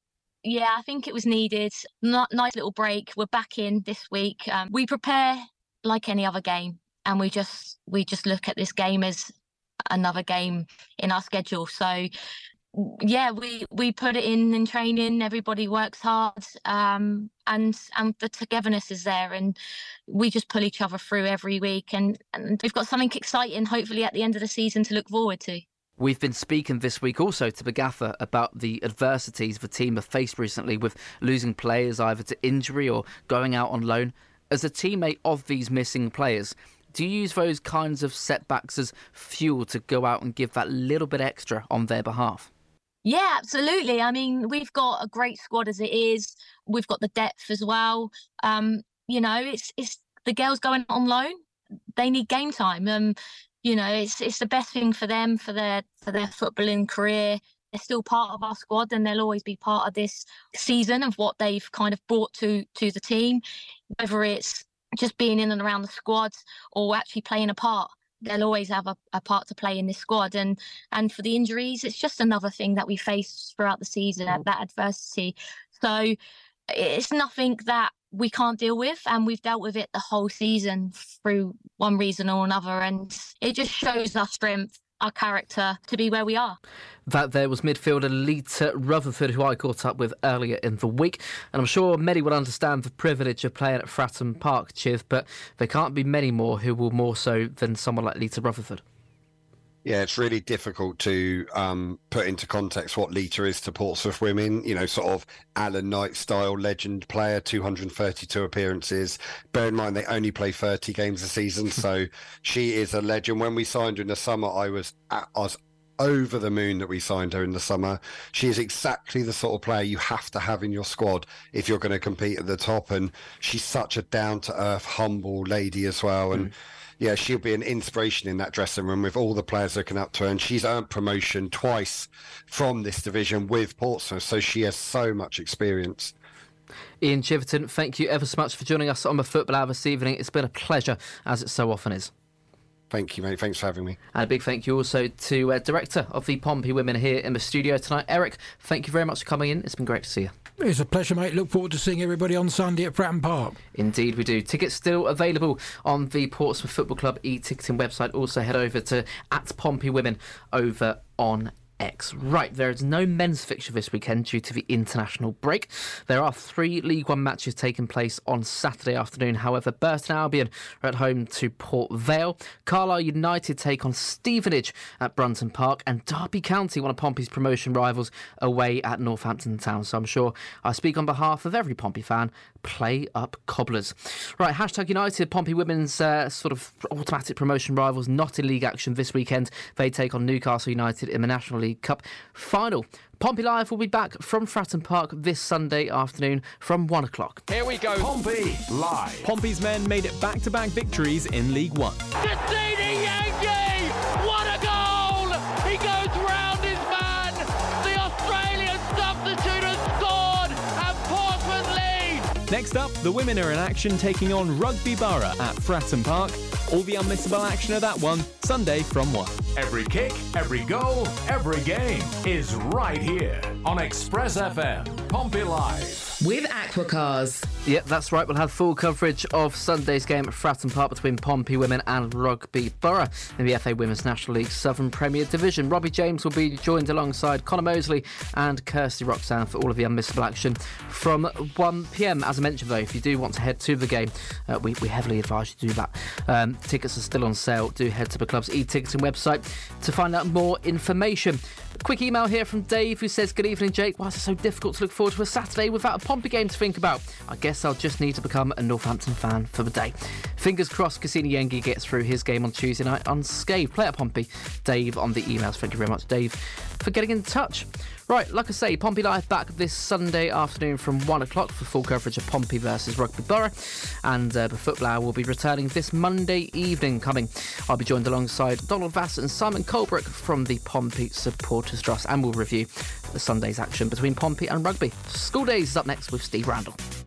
Yeah, I think it was needed. N- nice little break. We're back in this week. Um, we prepare like any other game, and we just we just look at this game as another game in our schedule. So yeah, we we put it in in training. Everybody works hard, um, and and the togetherness is there, and we just pull each other through every week. And, and we've got something exciting, hopefully, at the end of the season to look forward to. We've been speaking this week also to Bagaffa about the adversities the team have faced recently with losing players either to injury or going out on loan. As a teammate of these missing players, do you use those kinds of setbacks as fuel to go out and give that little bit extra on their behalf? Yeah, absolutely. I mean, we've got a great squad as it is. We've got the depth as well. Um, you know, it's it's the girls going on loan. They need game time. Um, you know, it's it's the best thing for them, for their for their footballing career. They're still part of our squad, and they'll always be part of this season of what they've kind of brought to to the team. Whether it's just being in and around the squad or actually playing a part, they'll always have a, a part to play in this squad. And and for the injuries, it's just another thing that we face throughout the season, that adversity. So it's nothing that we can't deal with, and we've dealt with it the whole season through one reason or another, and it just shows our strength, our character to be where we are. That there was midfielder Lita Rutherford, who I caught up with earlier in the week, and I'm sure many will understand the privilege of playing at Fratton Park, Chiv, but there can't be many more who will more so than someone like Lita Rutherford. Yeah, it's really difficult to um, put into context what Lita is to Portsmouth women. You know, sort of Alan Knight style legend player, two hundred thirty-two appearances. Bear in mind they only play thirty games a season, so she is a legend. When we signed her in the summer, I was at, I was over the moon that we signed her in the summer. She is exactly the sort of player you have to have in your squad if you're going to compete at the top, and she's such a down-to-earth, humble lady as well. And mm. yeah, she'll be an inspiration in that dressing room with all the players looking up to her. And she's earned promotion twice from this division with Portsmouth, so she has so much experience. Ian Chiverton, thank you ever so much for joining us on the Football Hour this evening. It's been a pleasure, as it so often is. Thank you, mate. Thanks for having me. And a big thank you also to uh, Director of the Pompey Women here in the studio tonight, Eric. Thank you very much for coming in. It's been great to see you. It's a pleasure, mate. Look forward to seeing everybody on Sunday at Fratton Park. Indeed we do. Tickets still available on the Portsmouth Football Club e-ticketing website. Also head over to at Pompey Women over on X. Right, there is no men's fixture this weekend due to the international break. There are three League One matches taking place on Saturday afternoon. However, Burton Albion are at home to Port Vale. Carlisle United take on Stevenage at Brunton Park, and Derby County, one of Pompey's promotion rivals, away at Northampton Town. So I'm sure I speak on behalf of every Pompey fan. Play up Cobblers. Right, hashtag United, Pompey Women's uh, sort of automatic promotion rivals not in league action this weekend. They take on Newcastle United in the National League Cup final. Pompey Live will be back from Fratton Park this Sunday afternoon from one o'clock. Here we go. Pompey Live. Pompey's men made it back-to-back victories in League One. Cassini Yankee! What a goal! He goes round his man. The Australian substitute has scored, and Portsmouth lead. Next up, the women are in action taking on Rugby Borough at Fratton Park. All the unmissable action of that one, Sunday from one. Every kick, every goal, every game is right here on Express F M, Pompey Live. With Aquacars. Yep, that's right. We'll have full coverage of Sunday's game at Fratton Park between Pompey Women and Rugby Borough in the F A Women's National League Southern Premier Division. Robbie James will be joined alongside Connor Mosley and Kirsty Roxanne for all of the unmissable action from one p m. As I mentioned, though, if you do want to head to the game, uh, we, we heavily advise you to do that. Um, tickets are still on sale. Do head to the club's e-ticketing website to find out more information. A quick email here from Dave who says, good evening, Jake. Why is it so difficult to look forward to a Saturday without a Pompey game to think about? I guess I'll just need to become a Northampton fan for the day. Fingers crossed Cassini Yengi gets through his game on Tuesday night unscathed. Play at Pompey. Dave on the emails. Thank you very much, Dave, for getting in touch. Right, like I say, Pompey Live back this Sunday afternoon from one o'clock for full coverage of Pompey versus Rugby Borough. And uh, the Football Hour will be returning this Monday evening coming. I'll be joined alongside Donald Vass and Simon Colebrook from the Pompey Supporters Trust, and we'll review the Sunday's action between Pompey and Rugby. School Days is up next with Steve Randall.